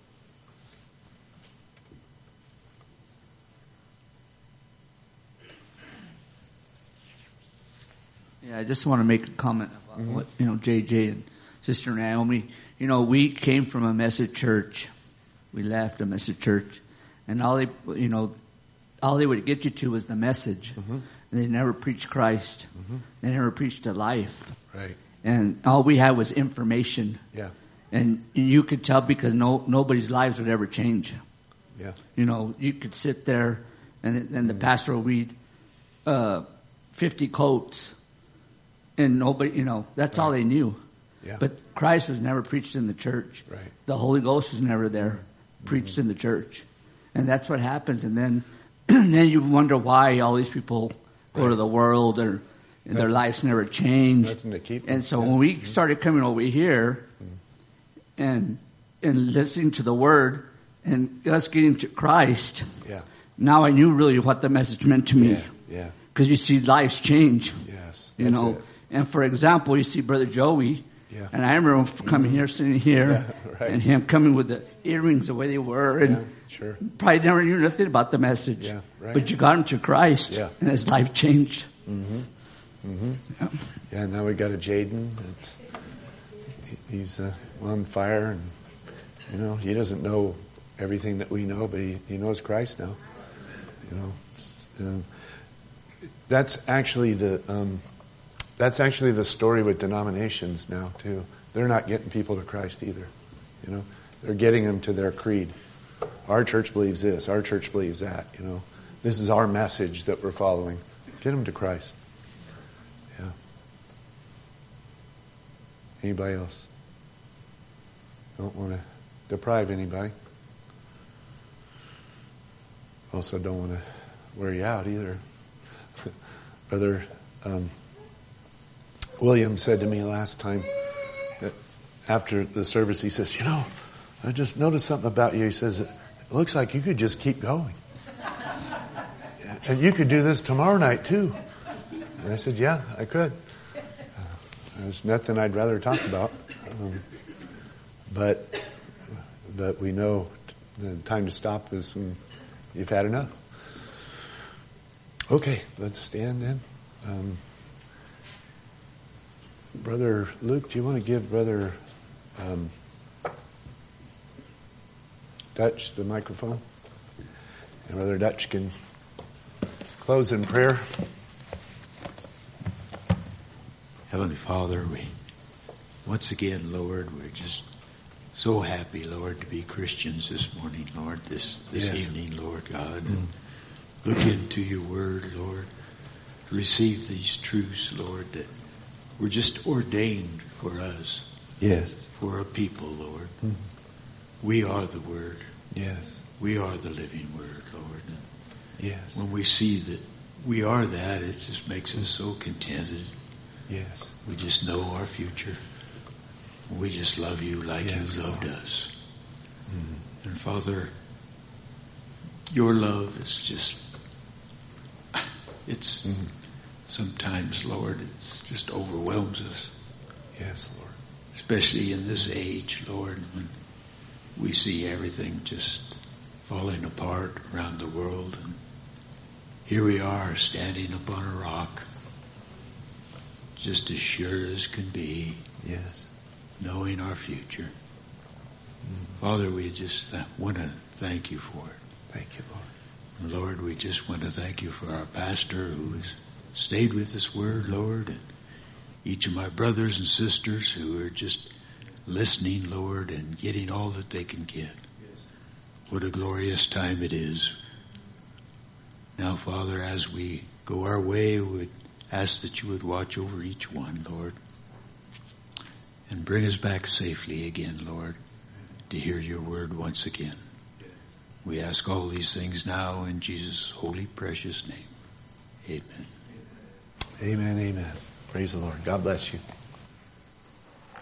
Speaker 2: Yeah, I just want to make a comment about mm-hmm. what, you know, J J and Sister Naomi. You know, we came from a Message church. We left a Message church. And all they, you know, all they would get you to was the message. Mm-hmm. And they never preached Christ. Mm-hmm. They never preached a life.
Speaker 1: Right.
Speaker 2: And all we had was information.
Speaker 1: Yeah.
Speaker 2: And you could tell because no nobody's lives would ever change.
Speaker 1: Yeah.
Speaker 2: You know, you could sit there and and the pastor will read uh, fifty quotes, and nobody, you know, that's right. all they knew.
Speaker 1: Yeah.
Speaker 2: But Christ was never preached in the church.
Speaker 1: Right.
Speaker 2: The Holy Ghost was never there, mm-hmm. preached in the church, and that's what happens. And then, and then you wonder why all these people go right. to the world, or and their lives never change.
Speaker 1: Nothing to keep them.
Speaker 2: And so
Speaker 1: yeah.
Speaker 2: when we
Speaker 1: mm-hmm.
Speaker 2: started coming over here, mm-hmm. and and listening to the Word, and us getting to Christ,
Speaker 1: yeah.
Speaker 2: now I knew really what the message meant to me.
Speaker 1: Yeah. Yeah.
Speaker 2: Because you see lives change.
Speaker 1: Yes.
Speaker 2: You know.
Speaker 1: It.
Speaker 2: And for example, you see Brother Joey.
Speaker 1: Yeah.
Speaker 2: And I remember him coming here, sitting here,
Speaker 1: yeah, right.
Speaker 2: and him coming with the earrings the way they were, and
Speaker 1: yeah, sure.
Speaker 2: probably never knew nothing about the message.
Speaker 1: Yeah, right.
Speaker 2: But you got him to Christ,
Speaker 1: yeah.
Speaker 2: and his life changed.
Speaker 1: Mm-hmm. Mm-hmm. Yeah. yeah, now we got a Jaden. It's, he's uh, on fire, and you know he doesn't know everything that we know, but he, he knows Christ now. You know, um, that's actually the. Um, That's actually the story with denominations now, too. They're not getting people to Christ either. You know, they're getting them to their creed. Our church believes this. Our church believes that. You know, this is our message that we're following. Get them to Christ. Yeah. Anybody else? Don't want to deprive anybody. Also, don't want to wear you out either. Brother. Um, William said to me last time that after the service, he says, you know, I just noticed something about you. He says, it looks like you could just keep going. And you could do this tomorrow night too. And I said, yeah, I could. Uh, there's nothing I'd rather talk about. Um, but, but we know the time to stop is when you've had enough. Okay, let's stand then. Um, Brother Luke, do you want to give Brother um, Dutch the microphone? And Brother Dutch can close in prayer.
Speaker 11: Heavenly Father, we once again, Lord, we're just so happy, Lord, to be Christians this morning, Lord, this this yes. evening, Lord God. Mm. And look into your word, Lord. Receive these truths, Lord, that we're just ordained for us.
Speaker 1: Yes.
Speaker 11: For a people, Lord. Mm-hmm. We are the Word.
Speaker 1: Yes.
Speaker 11: We are the living Word, Lord. And
Speaker 1: yes.
Speaker 11: When we see that we are that, it just makes us so contented.
Speaker 1: Yes.
Speaker 11: We just know our future. We just love you like
Speaker 1: yes,
Speaker 11: you loved
Speaker 1: Lord.
Speaker 11: us. And Father, your love is just, it's mm-hmm. sometimes, Lord, it just overwhelms us.
Speaker 1: Yes, Lord.
Speaker 11: Especially in this age, Lord, when we see everything just falling apart around the world. And here we are standing upon a rock, just as sure as can be.
Speaker 1: Yes.
Speaker 11: Knowing our future. Mm. Father, we just th- want to thank you for it.
Speaker 1: Thank you, Lord.
Speaker 11: And Lord, we just want to thank you for our pastor who has stayed with this word, Lord, and each of my brothers and sisters who are just listening, Lord, and getting all that they can get. Yes. What a glorious time it is. Now, Father, as we go our way, we would ask that you would watch over each one, Lord, and bring us back safely again, Lord, to hear your word once again. We ask all these things now in Jesus' holy, precious name. Amen.
Speaker 1: Amen, amen. Praise the Lord. God bless you.